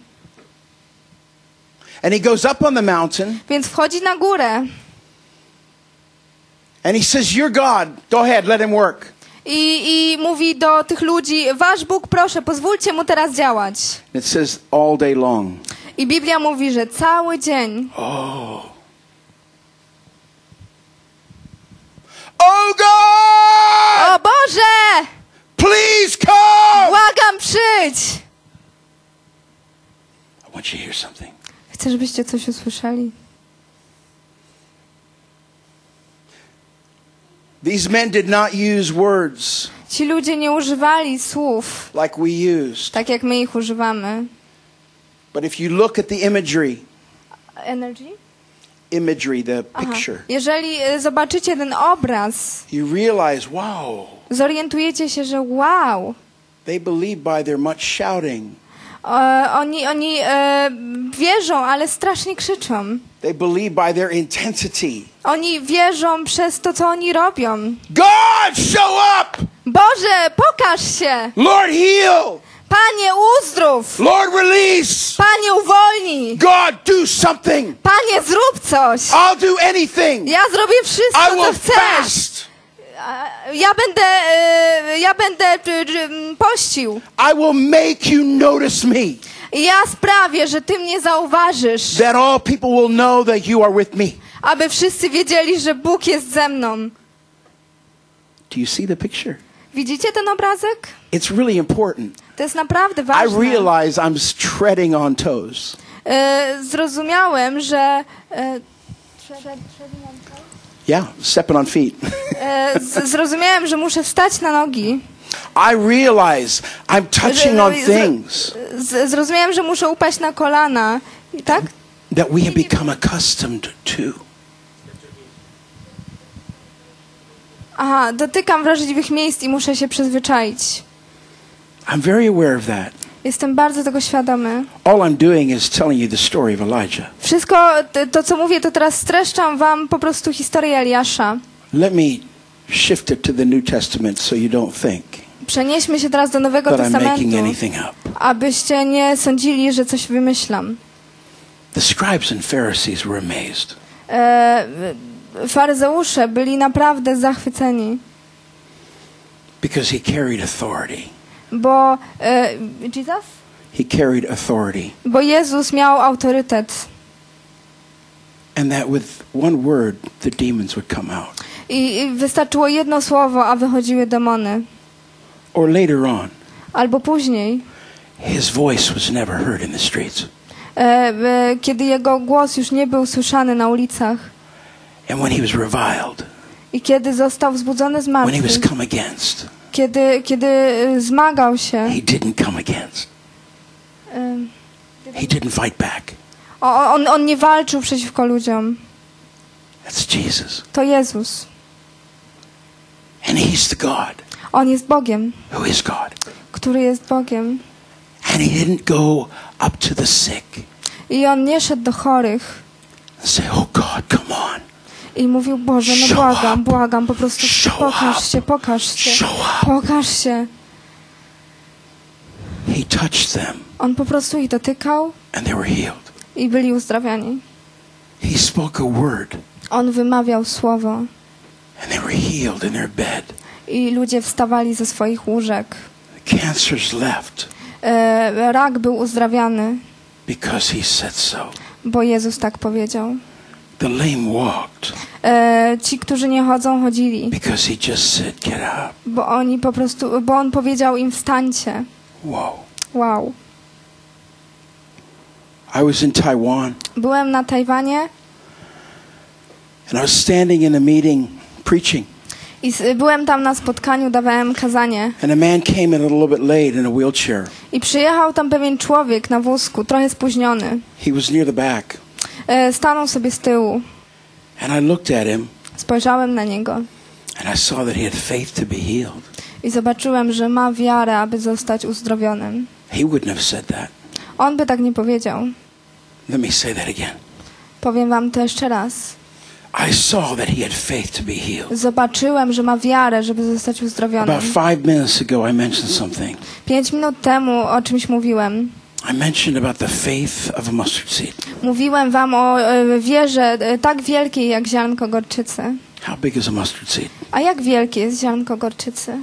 And he goes up on the mountain
Więc wchodzi na górę
and he says, Your God, go ahead, let him work.
i, i mówi do tych ludzi, wasz Bóg, proszę, pozwólcie mu teraz działać.
It says all day long.
I Biblia mówi, że cały dzień.
Oh. Oh God!
O Boże!
Please come!
Błagam, przyjdź!
I want you to hear something.
Chcę, żebyście coś usłyszeli.
These men did not use words
Ci ludzie nie używali słów,
like we used.
tak jak my ich używamy.
But if you look at the imagery,
Energy?
imagery, the
Aha.
picture,
Jeżeli e, zobaczycie ten obraz,
you realize, wow,
zorientujecie się, że wow,
they believe by their much shouting.
e, oni, oni e, wierzą, ale strasznie krzyczą.
They believe by their intensity.
Oni wierzą przez to, co oni robią.
God, show up!
Boże, pokaż się!
Lord, heal!
Panie, uzdrów!
Lord, release!
Panie, uwolnij!
God, do something!
Panie, zrób coś!
I'll do anything!
Ja zrobię
I
wszystko, co
will
chcesz!
fast!
Ja będę, e, ja będę e, e, pościł.
I will make you notice me.
Ja sprawię, że ty mnie zauważysz,
That all people will know that you are with me.
aby wszyscy wiedzieli, że Bóg jest ze mną.
Do you see the picture?
Widzicie ten obrazek?
It's really important.
To jest naprawdę
I
ważne.
realize I'm treading on toes.
E, zrozumiałem, że... E,
Yeah, stepping on feet.
e, z, zrozumiałem, że muszę wstać na nogi.
I realize I'm touching on things
Z, zrozumiałem, że muszę upaść na kolana. I tak?
that we have become accustomed to.
Aha, dotykam wrażliwych miejsc i muszę się przyzwyczaić.
I'm very aware of that.
Jestem bardzo tego świadomy.
All I'm doing is telling you the story of Elijah.
Wszystko to, to, co mówię, to teraz streszczam wam po prostu historię Eliasza.
Let me shift it to the New Testament so you don't think
Przenieśmy się teraz do Nowego
that I'm making
Testamentu,
anything up.
abyście nie sądzili, że coś wymyślam.
The scribes and Pharisees were amazed.
E, faryzeusze byli naprawdę zachwyceni,
Because he carried authority.
bo e, Jesus?
He carried authority.
Bo Jezus miał autorytet
And that with one word, the demons would come out.
i, i wystarczyło jedno słowo, a wychodziły demony.
Or later on,
Albo później,
his voice was never heard in the streets.
e, e, kiedy jego głos już nie był słyszany na ulicach
And when he was reviled,
i kiedy został wzbudzony z
when he was
martwych,
come against,
kiedy, kiedy e, zmagał się,
he didn't come against.
e,
He didn't fight back.
o- on, on nie walczył przeciwko ludziom.
That's Jesus.
To Jezus.
And he's the God
On jest Bogiem,
who is God.
który jest Bogiem.
And he didn't go up to the sick
I on nie szedł do chorych
and say, oh God, come on.
i mówił, Boże, no
Show
błagam,
up.
błagam, po prostu
Show
pokaż
up.
się, pokaż się,
Show up.
pokaż się.
He touched them
On po prostu ich dotykał
and they were healed.
i byli uzdrawiani.
He spoke a word
On wymawiał słowo
and they were healed in their bed.
i ludzie wstawali ze swoich łóżek.
The cancers left
E, rak był uzdrawiany,
because he said so.
bo Jezus tak powiedział.
The lame walked
E, ci, którzy nie chodzą, chodzili,
because he just said, get up.
bo oni po prostu, bo on powiedział im, wstańcie.
Whoa.
Wow.
I was in Taiwan
Byłem na Tajwanie
and I was standing in a meeting preaching.
i s- byłem tam na spotkaniu, dawałem kazanie.
And a man came in a little bit late in a wheelchair.
I przyjechał tam pewien człowiek na wózku, trochę spóźniony.
He was near the back.
E, stanął sobie z tyłu.
And I looked at him
Spojrzałem na niego
and I saw that he had faith to be healed.
i zobaczyłem, że ma wiarę, aby zostać uzdrowionym.
He wouldn't have said that.
On by tak nie powiedział.
Let me say that again.
Powiem wam to jeszcze raz.
I saw that he had faith to be healed.
Zobaczyłem, że ma wiarę, żeby zostać uzdrowionym.
About five minutes ago, I mentioned something.
Pięć minut temu o czymś mówiłem.
I mentioned about the faith of a mustard seed.
Mówiłem wam o e, wierze e, tak wielkiej jak ziarnko gorczycy.
How big is a mustard seed?
A jak wielkie jest ziarnko gorczycy?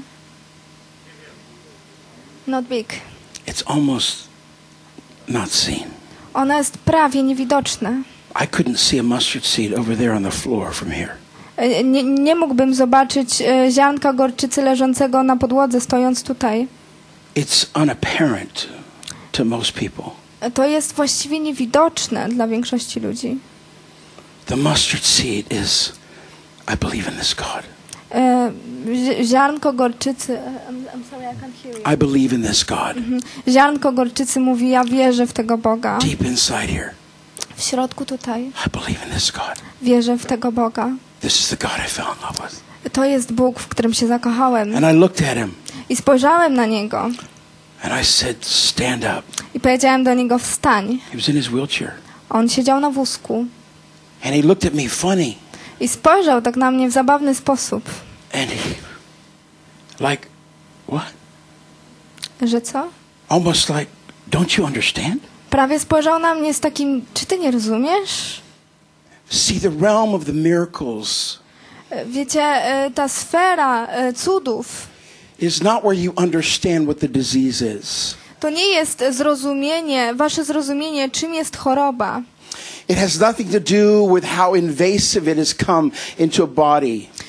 Not big.
It's almost not seen.
Ono jest prawie niewidoczne.
I couldn't see a mustard seed over there on the floor from here.
E, Nie, nie mógłbym zobaczyć e, ziarnka gorczycy leżącego na podłodze, stojąc tutaj.
It's unapparent to most people.
E, To jest właściwie niewidoczne dla większości ludzi.
The mustard seed is, I believe in this God.
E, zi- Ziarnko gorczycy... I'm, I'm sorry, I can't hear you.
I believe in this God.
Ziarnko gorczycy mówi, ja wierzę w tego Boga.
Deep inside here,
W środku tutaj
I believe in this God.
wierzę w tego Boga.
This is the God I fell in love with.
To jest Bóg, w którym się zakochałem.
And I looked at him
I spojrzałem na Niego
and I said, stand up.
i powiedziałem do Niego, wstań.
He was in his wheelchair.
On siedział na wózku
And he looked at me funny.
i spojrzał tak na mnie w zabawny sposób.
And he, like, what?
Że co?
Almost like, don't you understand?
Prawie spojrzał na mnie z takim, czy ty nie rozumiesz?
See, the realm of the miracles
E, Wiecie, e, ta sfera e, cudów
is not where you understand what the disease is.
to nie jest zrozumienie, wasze zrozumienie, czym jest choroba.
It has nothing to do with how invasive it has come into a body.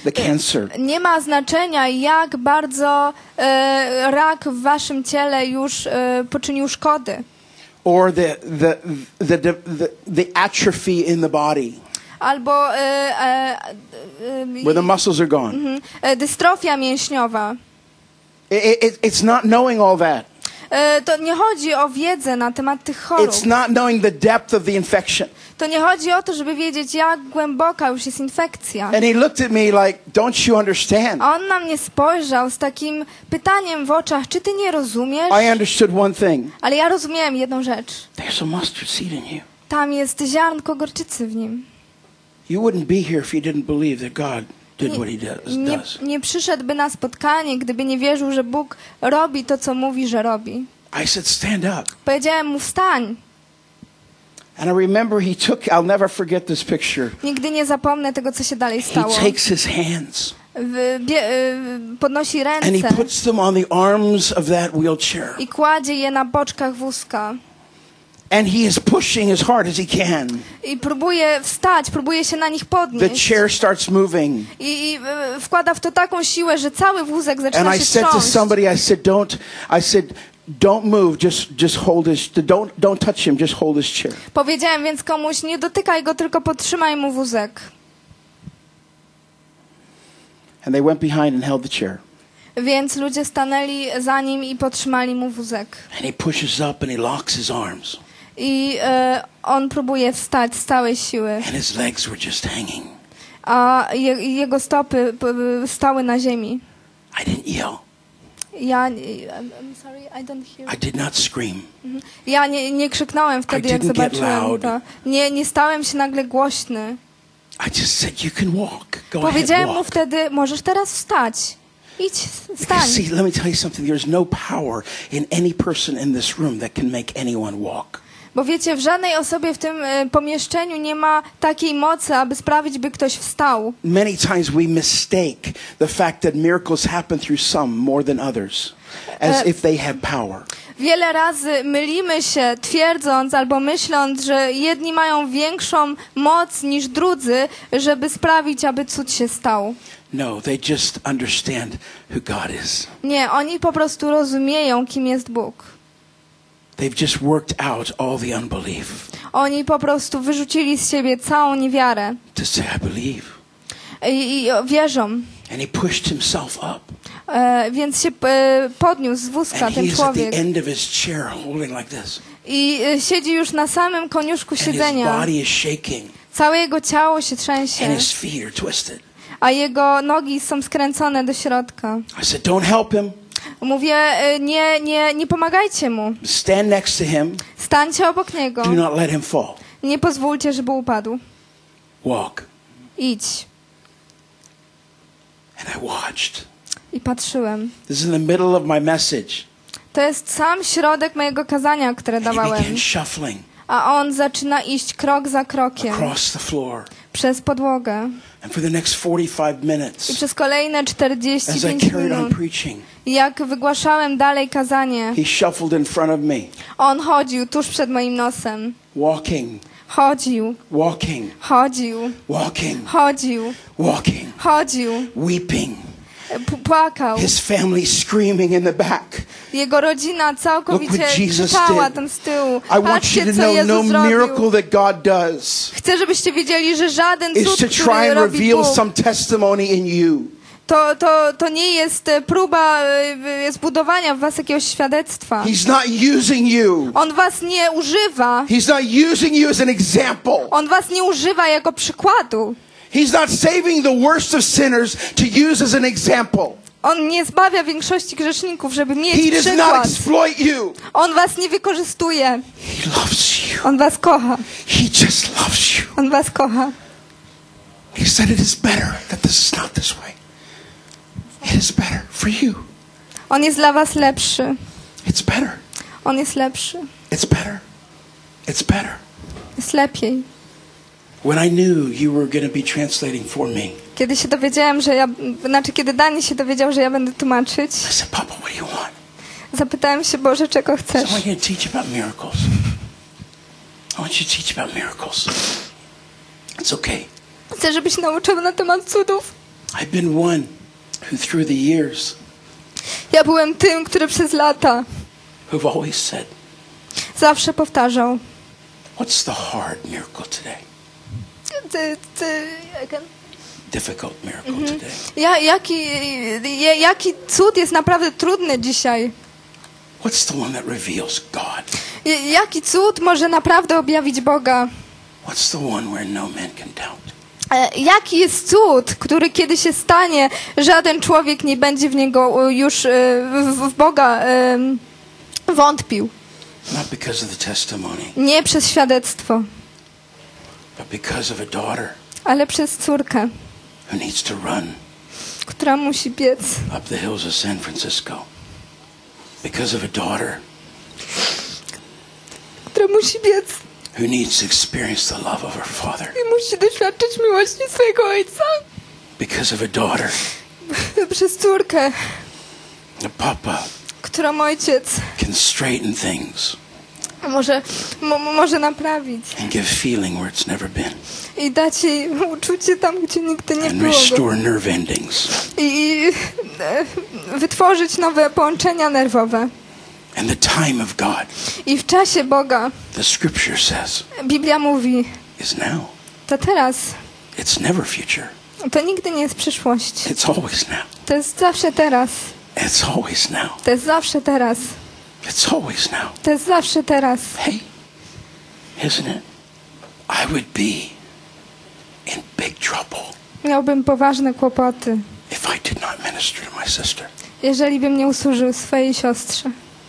the cancer.
Nie ma znaczenia, jak bardzo e, rak w waszym ciele już e, poczynił szkody.
Or the, the, the, the, the, the atrophy in the body,
Albo e, e, e,
where the muscles are gone.
mhm, e, dystrofia mięśniowa.
It, it, it's not knowing all that.
E, to nie chodzi o wiedzę na temat tych chorób.
It's not knowing the depth of the infection.
To nie chodzi o to, żeby wiedzieć, jak głęboka już jest infekcja.
And he looked at me like, don't you understand?
A on na mnie spojrzał z takim pytaniem w oczach, czy ty nie rozumiesz?
I understood one thing.
Ale ja rozumiałem jedną rzecz.
There's a mustard seed in you.
Tam jest ziarnko gorczycy w nim.
You wouldn't be here if you didn't believe that God did what he does.
Nie,
does.
nie przyszedłby na spotkanie, gdyby nie wierzył, że Bóg robi to, co mówi, że robi.
I said, stand up.
Powiedziałem mu, wstań.
And I remember he took, I'll never forget this picture.
Nigdy nie zapomnę tego, co się dalej
He
stało.
takes his hands
W, bie, y, podnosi
and he
ręce
puts them on the arms of that wheelchair.
i kładzie je na boczkach wózka.
And he is pushing as hard as he can.
I próbuje wstać, próbuje się na nich
The
podnieść.
chair starts moving.
I, i y, wkłada w to taką siłę, że cały wózek zaczyna
And I
się
said to
trząść.
somebody, I said, don't, I said, don't move, just, just hold his, don't, don't touch him, just hold his chair.
Powiedziałem więc komuś, nie dotykaj go, tylko podtrzymaj mu wózek.
And they went behind and held the chair.
Więc ludzie stanęli za nim i podtrzymali mu wózek.
And he pushes up and he locks his arms.
I e, on próbuje wstać z całej siły,
And his legs were just hanging.
a je, jego stopy p, stały na ziemi.
I didn't yell.
Ja, I'm I'm sorry, I don't hear.
I did not scream.
Ja nie, nie krzyknąłem wtedy,
I
jak
didn't get
zobaczyłem
loud.
to. Nie, nie stałem się nagle głośny.
I just said, you can walk. Go
Powiedziałem
ahead,
mu
walk.
wtedy, możesz teraz wstać. Idź, wstań.
See, let me tell you something. There's no power in any person in this room that can make anyone walk.
Bo wiecie, w żadnej osobie w tym e, pomieszczeniu nie ma takiej mocy, aby sprawić, by ktoś wstał.
Many times we mistake the fact that miracles happen through some more than others, as
Uh,
if they have power.
Wiele razy mylimy się, twierdząc albo myśląc, że jedni mają większą moc niż drudzy, żeby sprawić, aby cud się stał.
No, they just understand who God is.
Nie, oni po prostu rozumieją, kim jest Bóg.
They've just worked out all the unbelief
Oni po prostu wyrzucili z siebie całą niewiarę
to say, I believe.
i, i wierzą.
And he pushed himself up.
E, więc się e, podniósł z wózka
And
ten
he's at
człowiek
the end of his chair holding like this.
i e, siedzi już na samym koniuszku
And his
siedzenia.
body is shaking.
Całe jego ciało się trzęsie,
And his feet are twisted.
a jego nogi są skręcone do środka.
I said, don't help him.
Mówię, e, nie, nie, nie pomagajcie mu.
Stand next to him.
Stańcie obok niego.
Do not let him fall.
Nie pozwólcie, żeby upadł.
Walk.
Idź.
And I watched.
I patrzyłem.
This is in the middle of my message.
To jest sam środek mojego kazania, które
And he
dawałem.
began shuffling
A on zaczyna iść krok za krokiem
across the floor.
przez podłogę.
And for the next forty-five
I
minutes,
przez kolejne czterdzieści
as I
pięć
carried on
minut,
preaching,
jak wygłaszałem dalej kazanie,
he shuffled in front of me,
on chodził tuż przed moim nosem.
walking,
Chodził,
walking,
chodził,
walking,
chodził,
walking,
chodził,
weeping.
p- płakał.
His family screaming in the back.
Jego rodzina całkowicie
Look what Jesus
krzyczała
did.
tam z tyłu.
I want you
Patrzcie,
to
co
know no
Jezus zrobił.
miracle that God does
Chcę, żebyście wiedzieli, że żaden
is
cud,
to
który
try and
robi
reveal
Bóg,
some testimony in you.
to, to, to nie jest e, próba e, zbudowania w was jakiegoś świadectwa.
He's not using you.
On was nie używa.
He's not using you as an example.
On was nie używa jako przykładu.
He's not saving the worst of sinners to use as an example.
On nie zbawia większości grzeszników, żeby mieć
He does not
przykład.
exploit you.
On was nie wykorzystuje.
He loves you.
On was kocha.
He just loves you.
On was kocha.
He said it is better that this is not this way. It is better for you.
On jest dla was lepszy.
It's better.
On jest lepszy.
It's better. It's better.
Jest lepiej.
When I knew you were going to be translating for me,
Kiedy się dowiedziałem, że ja... Znaczy, kiedy Dani się dowiedział, że ja będę tłumaczyć,
I said, Papa, what do you want?
zapytałem się, Boże, czego
So
chcesz?
I want you to teach about miracles. I want you to teach about miracles. It's okay.
Chcę, żebyś nauczył na temat cudów.
I've been one who through the years
Ja byłem tym, który przez lata
who've always said,
zawsze powtarzał.
what's the hard miracle today?
Ty, ty,
Difficult miracle today.
ja, jaki, ja, jaki cud jest naprawdę trudny dzisiaj?
What's the one that reveals God?
I- Jaki cud może naprawdę objawić Boga?
What's the one where no man can doubt?
E, Jaki jest cud, który kiedy się stanie, żaden człowiek nie będzie w niego e, już, e, w, w Boga e, wątpił.
Not because of the testimony,
Nie przez świadectwo,
but because of a daughter
ale przez córkę,
who needs to run
która musi biec.
up the hills of San Francisco. Because of a daughter
Która musi biec
who needs to experience the love of her father.
i musi doświadczyć miłości swojego ojca.
Because of a daughter,
Przez córkę,
a papa
którą ojciec
can straighten things
może, mo, może naprawić
and give feeling where it's never been
i dać jej uczucie tam, gdzie nigdy nie
and
było go.
restore nerve endings.
I, i e, wytworzyć nowe połączenia nerwowe.
And the time of God,
I w czasie Boga,
the scripture says,
Biblia mówi,
is now.
to teraz,
It's never future.
to nigdy nie jest przyszłość.
It's always now.
To jest zawsze teraz.
It's always now.
To jest zawsze teraz.
It's always now.
To jest zawsze teraz.
Hey, isn't it? I would be in big trouble
Miałbym poważne kłopoty,
if I did not minister to my sister.
jeżeli bym nie usłużył swojej siostrze.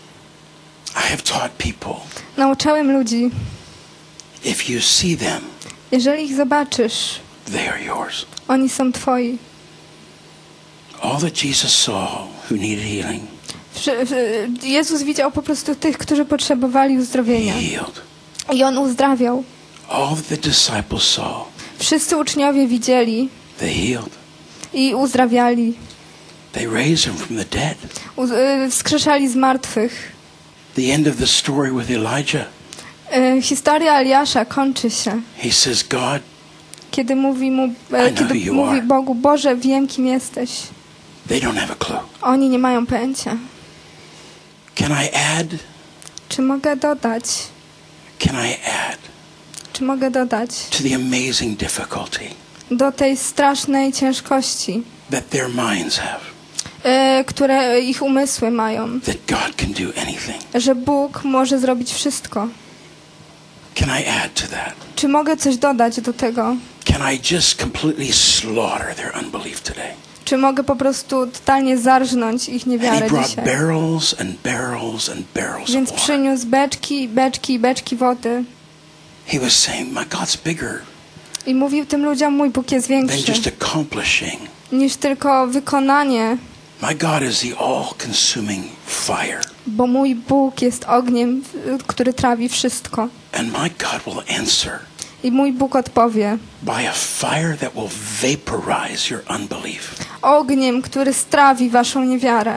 I have taught people,
Nauczałem ludzi,
if you see them,
jeżeli ich zobaczysz,
they are yours.
oni są twoi.
All that Jesus saw who needed healing,
Wszy- w- Jezus widział po prostu tych, którzy potrzebowali
he
uzdrowienia.
healed.
I On uzdrawiał.
All that the disciples saw,
Wszyscy uczniowie widzieli
they healed.
i uzdrawiali.
They raised him from the dead.
Uz- y, wskrzeszali z martwych.
The end of the story with Elijah,
Y, Historia Eliasza kończy się,
he says, God,
kiedy mówi mu,
I know
e,
who
kiedy
you
mówi
are.
Bogu, Boże, wiem kim jesteś.
they don't have a clue.
Oni nie mają pojęcia.
Can I add?
Czy mogę dodać?
Can I add
Czy mogę dodać
to the amazing difficulty
do tej strasznej ciężkości,
that their minds have,
e, które ich umysły mają,
that God can do anything?
że Bóg może zrobić wszystko?
Can I add to that?
Czy mogę coś dodać do tego?
Can I just completely slaughter their unbelief today?
Czy mogę po prostu totalnie zarżnąć ich
And he
niewiarę
brought
dzisiaj?
barrels and barrels and barrels
Więc
of water.
przyniósł beczki, beczki, beczki wody
He was saying, my God's bigger
i mówił tym ludziom, mój Bóg jest
than
większy
just accomplishing.
niż tylko wykonanie,
My God is the all-consuming fire.
bo mój Bóg jest ogniem, w- który trawi wszystko.
And my God will answer
I mój Bóg odpowie
by a fire that will vaporize your unbelief.
ogniem, który strawi waszą niewiarę.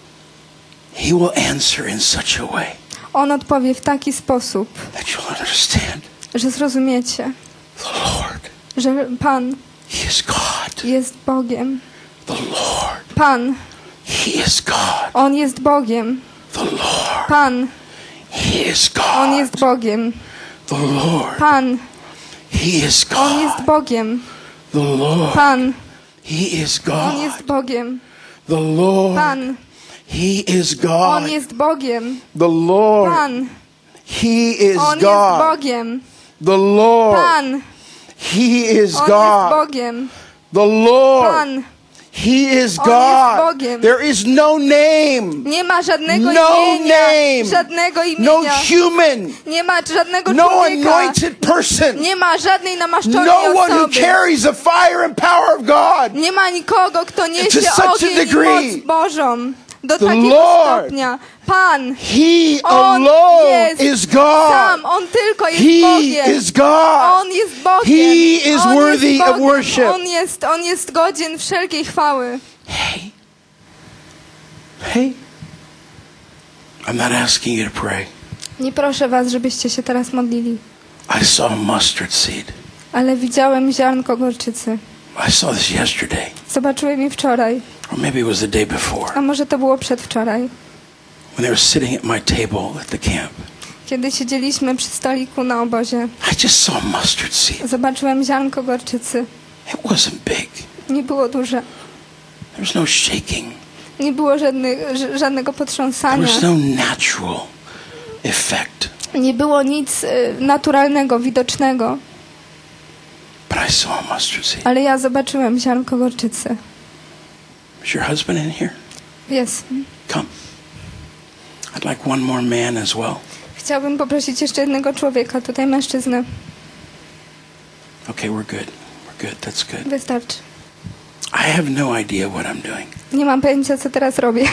He will answer in such a way
On odpowie w taki sposób,
that you'll understand
że zrozumiecie,
the Lord,
że Pan
He is God.
jest Bogiem.
The Lord,
Pan,
He is God.
On jest Bogiem.
The Lord,
Pan,
He is
On
God.
jest Bogiem.
The Lord,
Pan,
He is
On jest
God.
Bogiem.
The Lord,
Pan,
He is
On
God.
jest Bogiem.
The Lord,
Pan,
He is
On
God.
jest Bogiem.
The Lord,
Pan,
He is
On jest
God.
Bogiem.
The Lord,
Pan,
He is
On jest
God.
Bogiem.
The Lord,
Pan,
He is
On jest
God.
Bogiem.
There is no name,
nie ma żadnego
no
imienia,
name,
żadnego
no
imienia.
human,
Nie ma żadnego
no
człowieka.
anointed person,
Nie ma żadnej namaszczonej
no one who
osoby.
carries the fire and power of God.
Nie ma nikogo, kto niesie
such a
ogień i
degree.
moc Bożą. Do
The
takiego
Lord.
stopnia. Pan,
He
On
alone
jest
is God.
sam, On tylko jest
He
Bogiem.
is God.
On jest Bogiem.
He is
On
worthy
jest
of
Bogiem.
worship.
On jest, on jest godzien wszelkiej chwały.
Hey, hey, I'm not asking you to pray.
Nie proszę was, żebyście się teraz modlili.
I saw a mustard seed.
Ale widziałem ziarnko gorczycy.
I saw this yesterday,
Zobaczyłem je wczoraj,
or maybe it was the day before,
a może to było przedwczoraj,
when they were sitting at my table at the camp.
kiedy siedzieliśmy przy stoliku na obozie.
I just saw a mustard seed.
Zobaczyłem ziarnko gorczycy.
It wasn't big.
Nie było duże.
There was no shaking.
Nie było żadnych, ż- żadnego
There
potrząsania.
was no natural effect.
Nie było nic y, naturalnego, widocznego.
But I saw a mustard seed.
Ale ja zobaczyłem ziarnko gorczycy.
Is your husband in here?
Jest.
Come. I'd like one more man as well.
Chciałbym poprosić jeszcze jednego człowieka, tutaj mężczyznę.
Okay, we're good. We're good. That's good.
Wystarczy.
I have no idea what I'm doing.
Nie mam pojęcia, co teraz robię.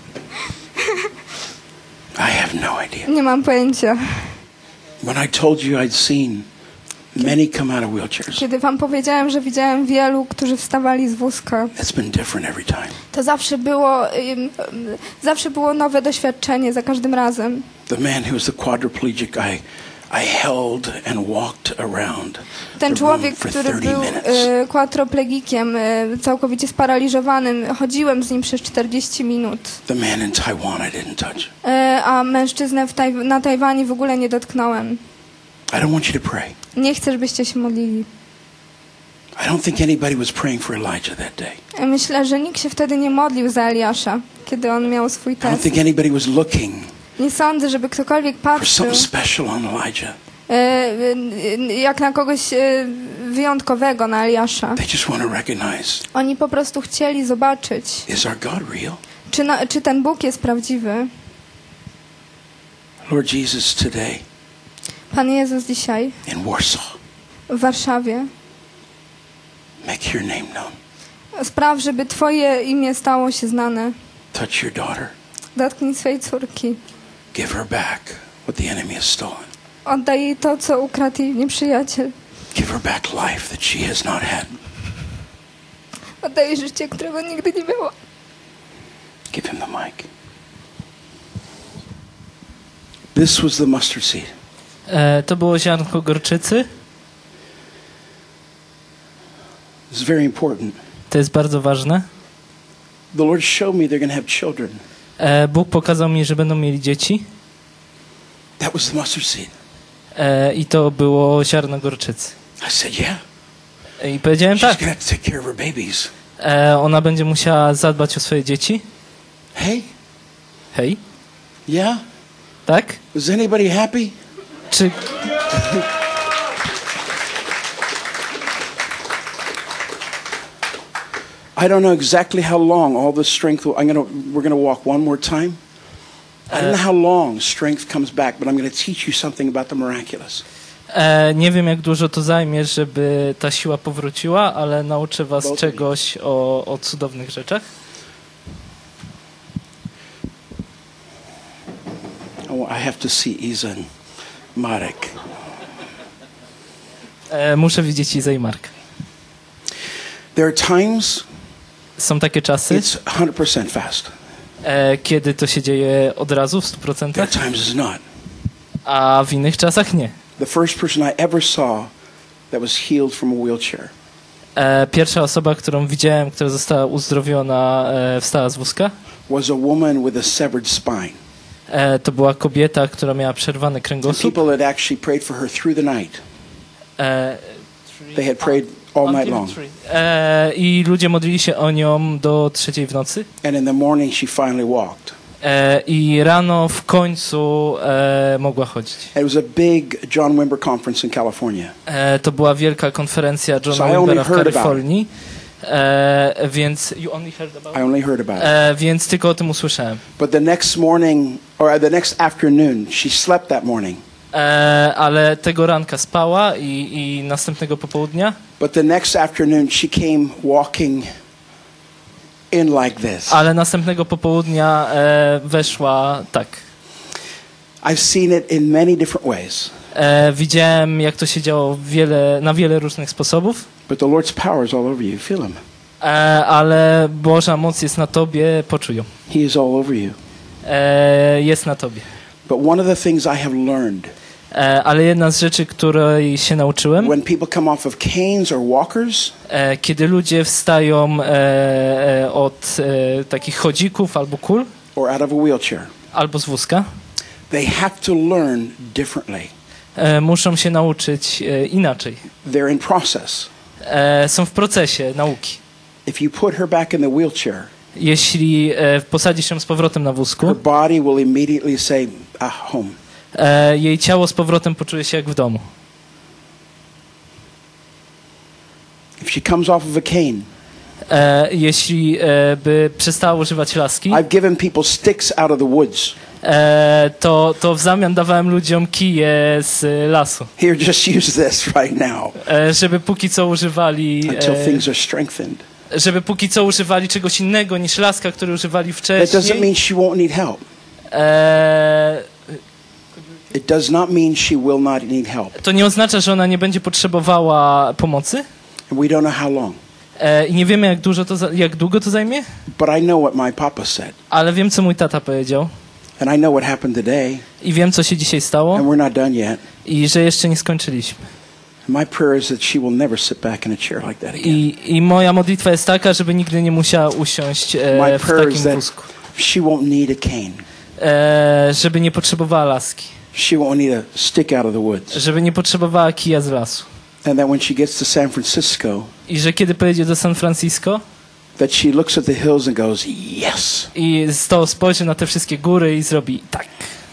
I have no idea.
Nie mam pojęcia.
When I told you I'd seen many come out of wheelchairs,
Kiedy wam powiedziałem, że widziałem wielu, którzy wstawali z wózka,
it's been different every time.
to zawsze było, ym, ym, zawsze było nowe doświadczenie za każdym razem.
The man who was the quadriplegic, I, I held and walked around
Ten
the room
człowiek,
for
który
thirty
był
minutes.
y, kwadroplegikiem, y, całkowicie sparaliżowanym, chodziłem z nim przez czterdzieści minut.
The man in Taiwan I didn't touch.
Y, a mężczyznę w Taj- na Tajwanie w ogóle nie dotknąłem.
I don't want you to pray.
Nie chcę, żebyście się modlili.
I don't think anybody was praying for Elijah that day.
Myślę, że nikt się wtedy nie modlił za Eliasza, kiedy on miał swój
I don't
test.
think anybody was looking
Nie sądzę, żeby ktokolwiek
for
patrzył
something special on Elijah.
e, e, jak na kogoś e, wyjątkowego, na Eliasza.
They just want to recognize,
Oni po prostu chcieli zobaczyć,
is our God real?
czy, na, czy ten Bóg jest prawdziwy.
Lord Jesus, today
Pan Jezus dzisiaj
in Warsaw,
w Warszawie
make your name known.
spraw, żeby Twoje imię stało się znane.
Touch your daughter.
Dotknij swej córki.
Give her back what the enemy has stolen.
Oddaj jej to, co ukradł jej nieprzyjaciel.
Give her back life that she has not had.
Oddaj jej życie, którego nigdy nie było.
Give him the mic. This was the mustard seed.
E, to było ziarnko gorczycy.
It's very important.
To jest bardzo ważne.
The Lord showed me they're going to have children.
E, Bóg pokazał mi, że będą mieli dzieci.
That was the mustard seed.
E, I to było ziarno gorczycy.
I said, yeah.
E, I powiedziałem
She's
tak.
going to have to take care of her babies.
E, ona będzie musiała zadbać o swoje dzieci.
Hey,
Hej,
yeah?
tak?
Was anybody happy?
Czy
I don't know exactly how long all this strength will, I'm going to, we're going to walk one more time. I don't know how long strength comes back, but I'm going to teach you something about the miraculous.
e, nie wiem, jak dużo to zajmie, żeby ta siła powróciła, ale nauczę was
Both of
czegoś o, o cudownych rzeczach.
Oh, I have to see Isa and Marek.
E, muszę widzieć Izę i Mark.
There are times
Są takie czasy,
it's one hundred percent fast.
e, kiedy to się dzieje od razu w stu
There
procentach,
are times it's not.
a w innych czasach nie.
The first person I ever saw that was healed from a wheelchair
E, pierwsza osoba, którą widziałem, która została uzdrowiona, e, wstała z wózka,
was a woman with a severed spine.
e, to była kobieta, która miała przerwany
And
kręgosłup.
people had actually prayed for her through the night.
E,
They had prayed all night
until
long.
three. E, I ludzie modlili się o nią do trzeciej w nocy.
And in the morning, she finally walked.
E, I rano w końcu e, mogła chodzić.
It was a big John Wimber conference in California.
E, to była wielka konferencja
So I
Johna
only
Wimbera w
heard about
Kalifornii. E, więc you only heard about
I only heard about it.
e, więc tylko o tym usłyszałem.
But the next morning, or the next afternoon, she slept that morning.
E, ale tego ranka spała i, i następnego popołudnia.
But the next afternoon, she came walking in like this.
Ale następnego popołudnia e, weszła tak.
I've seen it in many different ways.
E, widziałem, jak to się działo wiele, na wiele różnych sposobów,
But the Lord's power is all over you. Feel Him.
e, ale Boża moc jest na tobie, poczuj ją.
He is all over you.
E, jest na tobie.
But one of the things I have learned
E, ale jedna z rzeczy, której się nauczyłem,
when people come off of canes or walkers,
e, kiedy ludzie wstają e, e, od e, takich chodzików albo kul,
or out of a wheelchair,
albo z wózka,
they have to learn differently.
e, muszą się nauczyć e, inaczej.
They're in process.
E, są w procesie nauki.
If you put her back in the wheelchair,
Jeśli e, posadzisz ją z powrotem na wózku,
her body will immediately say, ah, home.
e, jej ciało z powrotem poczuje się jak w domu.
If she comes off of a cane,
E, jeśli e, by przestała używać laski,
I've given people sticks out of the woods.
e, to, to w zamian dawałem ludziom kije z lasu,
Here, just use this right now
e, żeby póki co używali
until
e,
things are strengthened.
żeby póki co używali czegoś innego niż laska, który używali
That doesn't
wcześniej.
mean she won't need help.
E,
It does not mean she will not need help.
to nie oznacza, że ona nie będzie potrzebowała pomocy.
And we don't know how long.
E, I nie wiemy, jak, dużo to, za- jak długo to zajmie,
But I know what my papa said.
ale wiem, co mój tata powiedział.
And I know what happened today.
I wiem, co się dzisiaj stało.
And we're not done yet.
I że jeszcze nie skończyliśmy.
My prayer is that she will never sit back in a chair like that again.
I, I moja modlitwa jest taka, żeby nigdy nie musiała usiąść
My
e, w
prayer is
takim
that
wózku.
she won't need a cane.
E, żeby nie potrzebowała laski.
She won't need a stick out of the woods.
Żeby nie potrzebowała kija z lasu.
And that when she gets to San Francisco,
I że kiedy pojedzie do San Francisco
that she looks at the hills and goes, yes.
i z to spojrzy na te wszystkie góry i zrobi tak.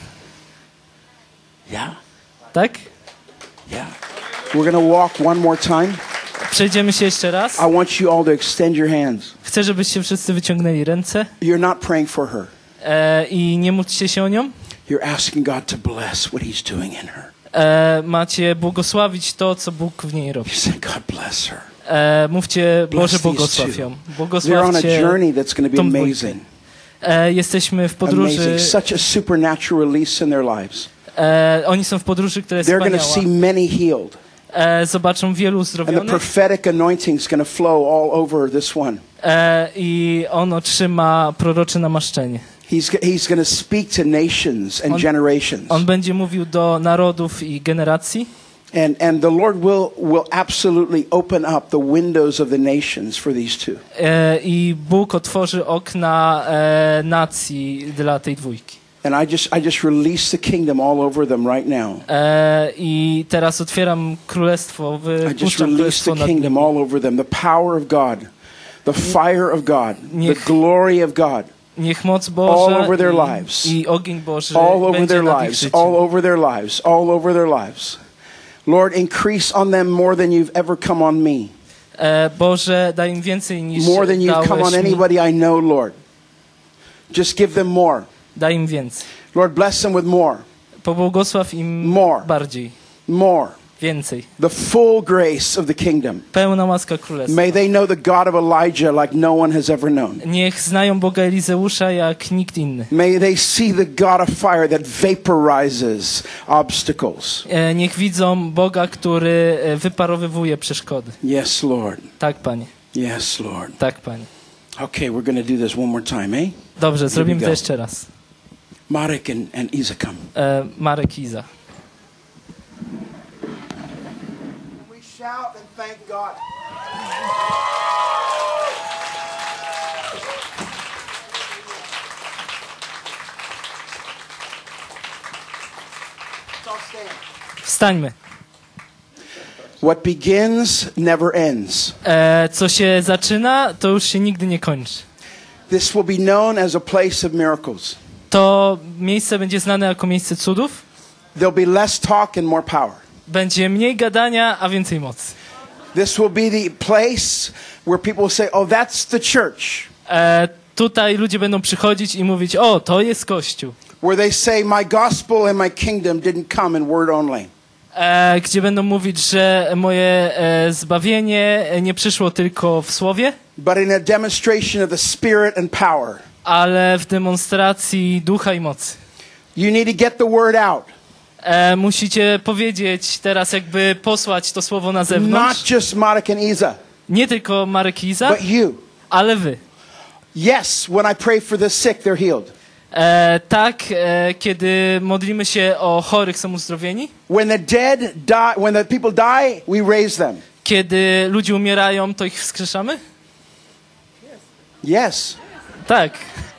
Yeah,
Tak?
yeah. We're going to walk one more time.
Przejdziemy się jeszcze raz.
I want you all to extend your hands.
Chcę, żebyście wszyscy wyciągnęli ręce
You're not praying for her.
e, i nie módlcie się o nią.
You're asking God to bless what he's doing in her.
E, macie błogosławić to, co Bóg w niej robi.
You say, God bless her.
E, mówcie,
Bless
Boże,
these
błogosław
two.
ją.
They're on a
Błogosławcie
journey that's going to be
tą dwójkę.
amazing.
E, jesteśmy w podróży.
Amazing. Such a supernatural release in their lives.
E, oni są w podróży, która jest
They're going to see
wspaniała.
many healed.
E, zobaczą wielu
And the
uzdrowionych
prophetic anointing is going to flow all over this one.
e, i on otrzyma prorocze namaszczenie.
He's, he's going to speak to nations and
On-
generations.
On będzie mówił do narodów i generacji
And, and the Lord will, will absolutely open up the windows of the nations for these two.
e, i Bóg otworzy okna e, nacji dla tej dwójki.
And I just, I just release the kingdom all over them right now.
E, I teraz otwieram królestwo,
I just
wypuszczam
release
królestwo
the
nad
kingdom
nimi.
all over them. The power of God, the fire of God, the
Niech-
glory of God,
Niech moc
all
Boża
over their
i,
lives.
i ogień Boży
all over
będzie
their
nad ich
lives,
życiem.
all over their lives, all over their lives. Lord, increase on them more than you've ever come on me.
E, Boże, daj im więcej niż
More than you've come on
dałeś mi.
anybody I know, Lord. Just give them more.
Daj im więcej.
Lord, bless them with more,
Pobłogosław im
More.
bardziej,
more.
więcej.
The full grace of the kingdom.
Pełna łaska królestwa.
May they know the God of Elijah like no one has ever known.
Niech znają Boga Elizeusza jak nikt inny.
May they see the God of fire that vaporizes obstacles.
E, niech widzą Boga, który e, wyparowywuje przeszkody.
Yes, Lord.
Tak, Panie.
Yes, Lord.
Tak, Panie.
Okay, we're going to do this one more time, eh?
Dobrze, zrobimy
go.
to jeszcze raz.
Marek and, and Isa come.
E, Marek i Iza.
We shout and thank God.
Wstańmy.
What begins never ends.
E, co się zaczyna, to już się nigdy nie kończy.
This will be known as a place of miracles.
To miejsce będzie znane jako miejsce cudów.
There'll be less talk and more power.
Będzie mniej gadania, a więcej mocy.
This will be the place where people will say, oh, that's the church.
E, tutaj ludzie będą przychodzić i mówić, o, to jest Kościół.
Where they say, my gospel and my kingdom didn't come in word only.
E, gdzie będą mówić, że moje e, zbawienie nie przyszło tylko w słowie,
But in a demonstration of the spirit and power.
ale w demonstracji ducha i mocy.
You need to get the word out.
E, musicie powiedzieć teraz, jakby posłać to słowo na zewnątrz.
Not just Marek and Isa,
Nie tylko Marek i Iza,
but you.
ale wy.
Yes, when I pray for the sick, they're healed.
E, tak, e, kiedy modlimy się o chorych, są uzdrowieni.
When the dead die, when the people die, we raise them.
Kiedy ludzie umierają, to ich wskrzeszamy?
Yes.
Tak.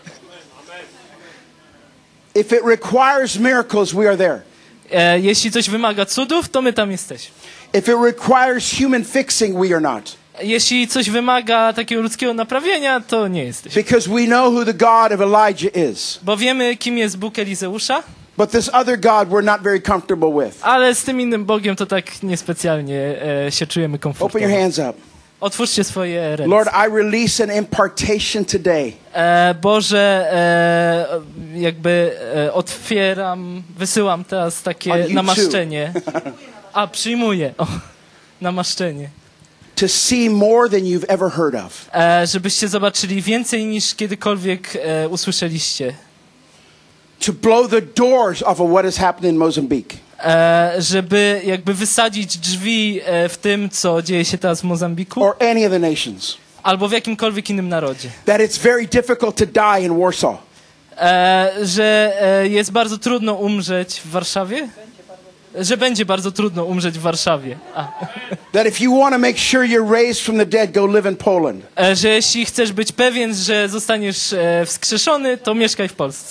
If it requires miracles, we are there.
E, jeśli coś wymaga cudów, to my tam jesteśmy.
If it requires human fixing, we are not.
Jeśli coś wymaga takiego ludzkiego naprawienia, to nie jesteśmy.
Because we know who the God of Elijah is.
Bo wiemy, kim jest Bóg Elizeusza,
But this other God we're not very comfortable with.
ale z tym innym Bogiem to tak niespecjalnie e, się czujemy
Open your
komfortowo.
hands up.
Otwórzcie swoje ręce.
Lord, I release an impartation today.
E, Boże, e, jakby e, otwieram, wysyłam teraz
On
takie
you
namaszczenie. A, przyjmuję. O, namaszczenie.
To see more than you've ever heard of.
E, żebyście zobaczyli więcej niż kiedykolwiek e, usłyszeliście.
To blow the doors off of what is happening in Mozambique.
E, żeby jakby wysadzić drzwi e, w tym, co dzieje się teraz w Mozambiku,
Or any of the nations.
albo w jakimkolwiek innym narodzie.
That it's very difficult to die in Warsaw.
E, że e, jest bardzo trudno umrzeć w Warszawie? Że będzie bardzo trudno umrzeć w Warszawie. A.
That if you want to make sure you're raised from the dead, go live in Poland.
E, że jeśli chcesz być pewien, że zostaniesz e, wskrzeszony, to mieszkaj w Polsce.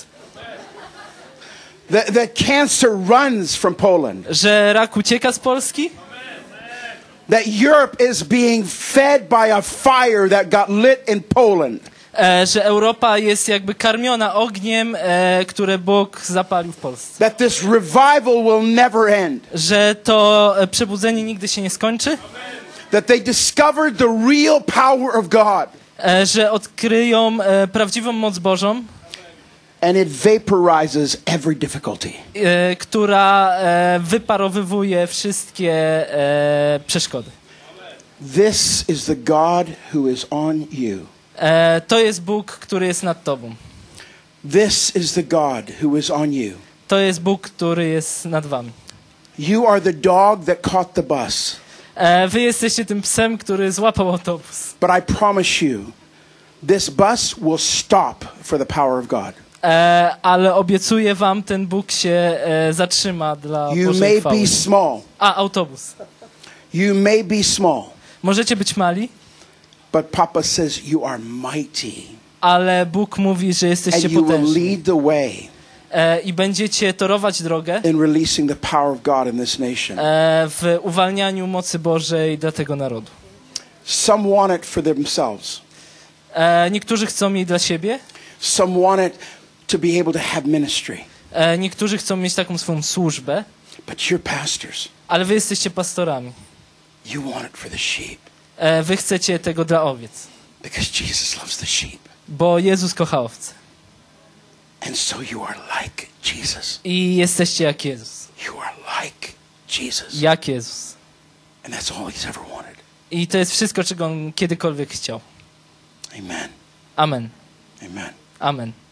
That, that cancer runs from Poland.
Że rak ucieka z Polski?
That Europe is being fed by a fire that got lit in Poland.
E, że Europa jest jakby karmiona ogniem, e, które Bóg zapalił w Polsce.
That this revival will never end.
Że to e, przebudzenie nigdy się nie skończy.
That they discovered the real power of God.
E, że odkryją e, prawdziwą moc Bożą.
And it vaporizes every difficulty.
E, która e, wyparowywuje wszystkie e, przeszkody.
This is the God who is on you.
E, to jest Bóg, który jest nad tobą.
This is the God who is on you.
To jest Bóg, który jest nad wami.
You are the dog that caught the bus.
E, wy jesteście tym psem, który złapał autobus.
But I promise you, this bus will stop for the power of God.
E, ale obiecuję wam, ten Bóg się e, zatrzyma dla
You
Bożej
may
chwały.
be small.
A, autobus.
You may be small.
Możecie być mali,
But Papa says you are mighty.
ale Bóg mówi, że jesteście
And you will
potężni.
lead the way
E, I będziecie torować drogę
in releasing the power of God in this nation.
e, w uwalnianiu mocy Bożej dla tego narodu.
Some want it for themselves.
E, niektórzy chcą mieć dla siebie,
Some want it to be able to have ministry.
e, niektórzy chcą mieć taką swoją służbę,
But you're pastors.
ale wy jesteście pastorami.
You want it for the sheep.
E, wy chcecie tego dla owiec,
Because Jesus loves the sheep.
bo Jezus kocha owce.
And so you are like Jesus.
I jesteście jak Jezus.
You are like Jesus.
Jak Jezus.
And that's all he's ever wanted.
I to jest wszystko, czego on kiedykolwiek chciał.
Amen.
Amen.
Amen.
Amen.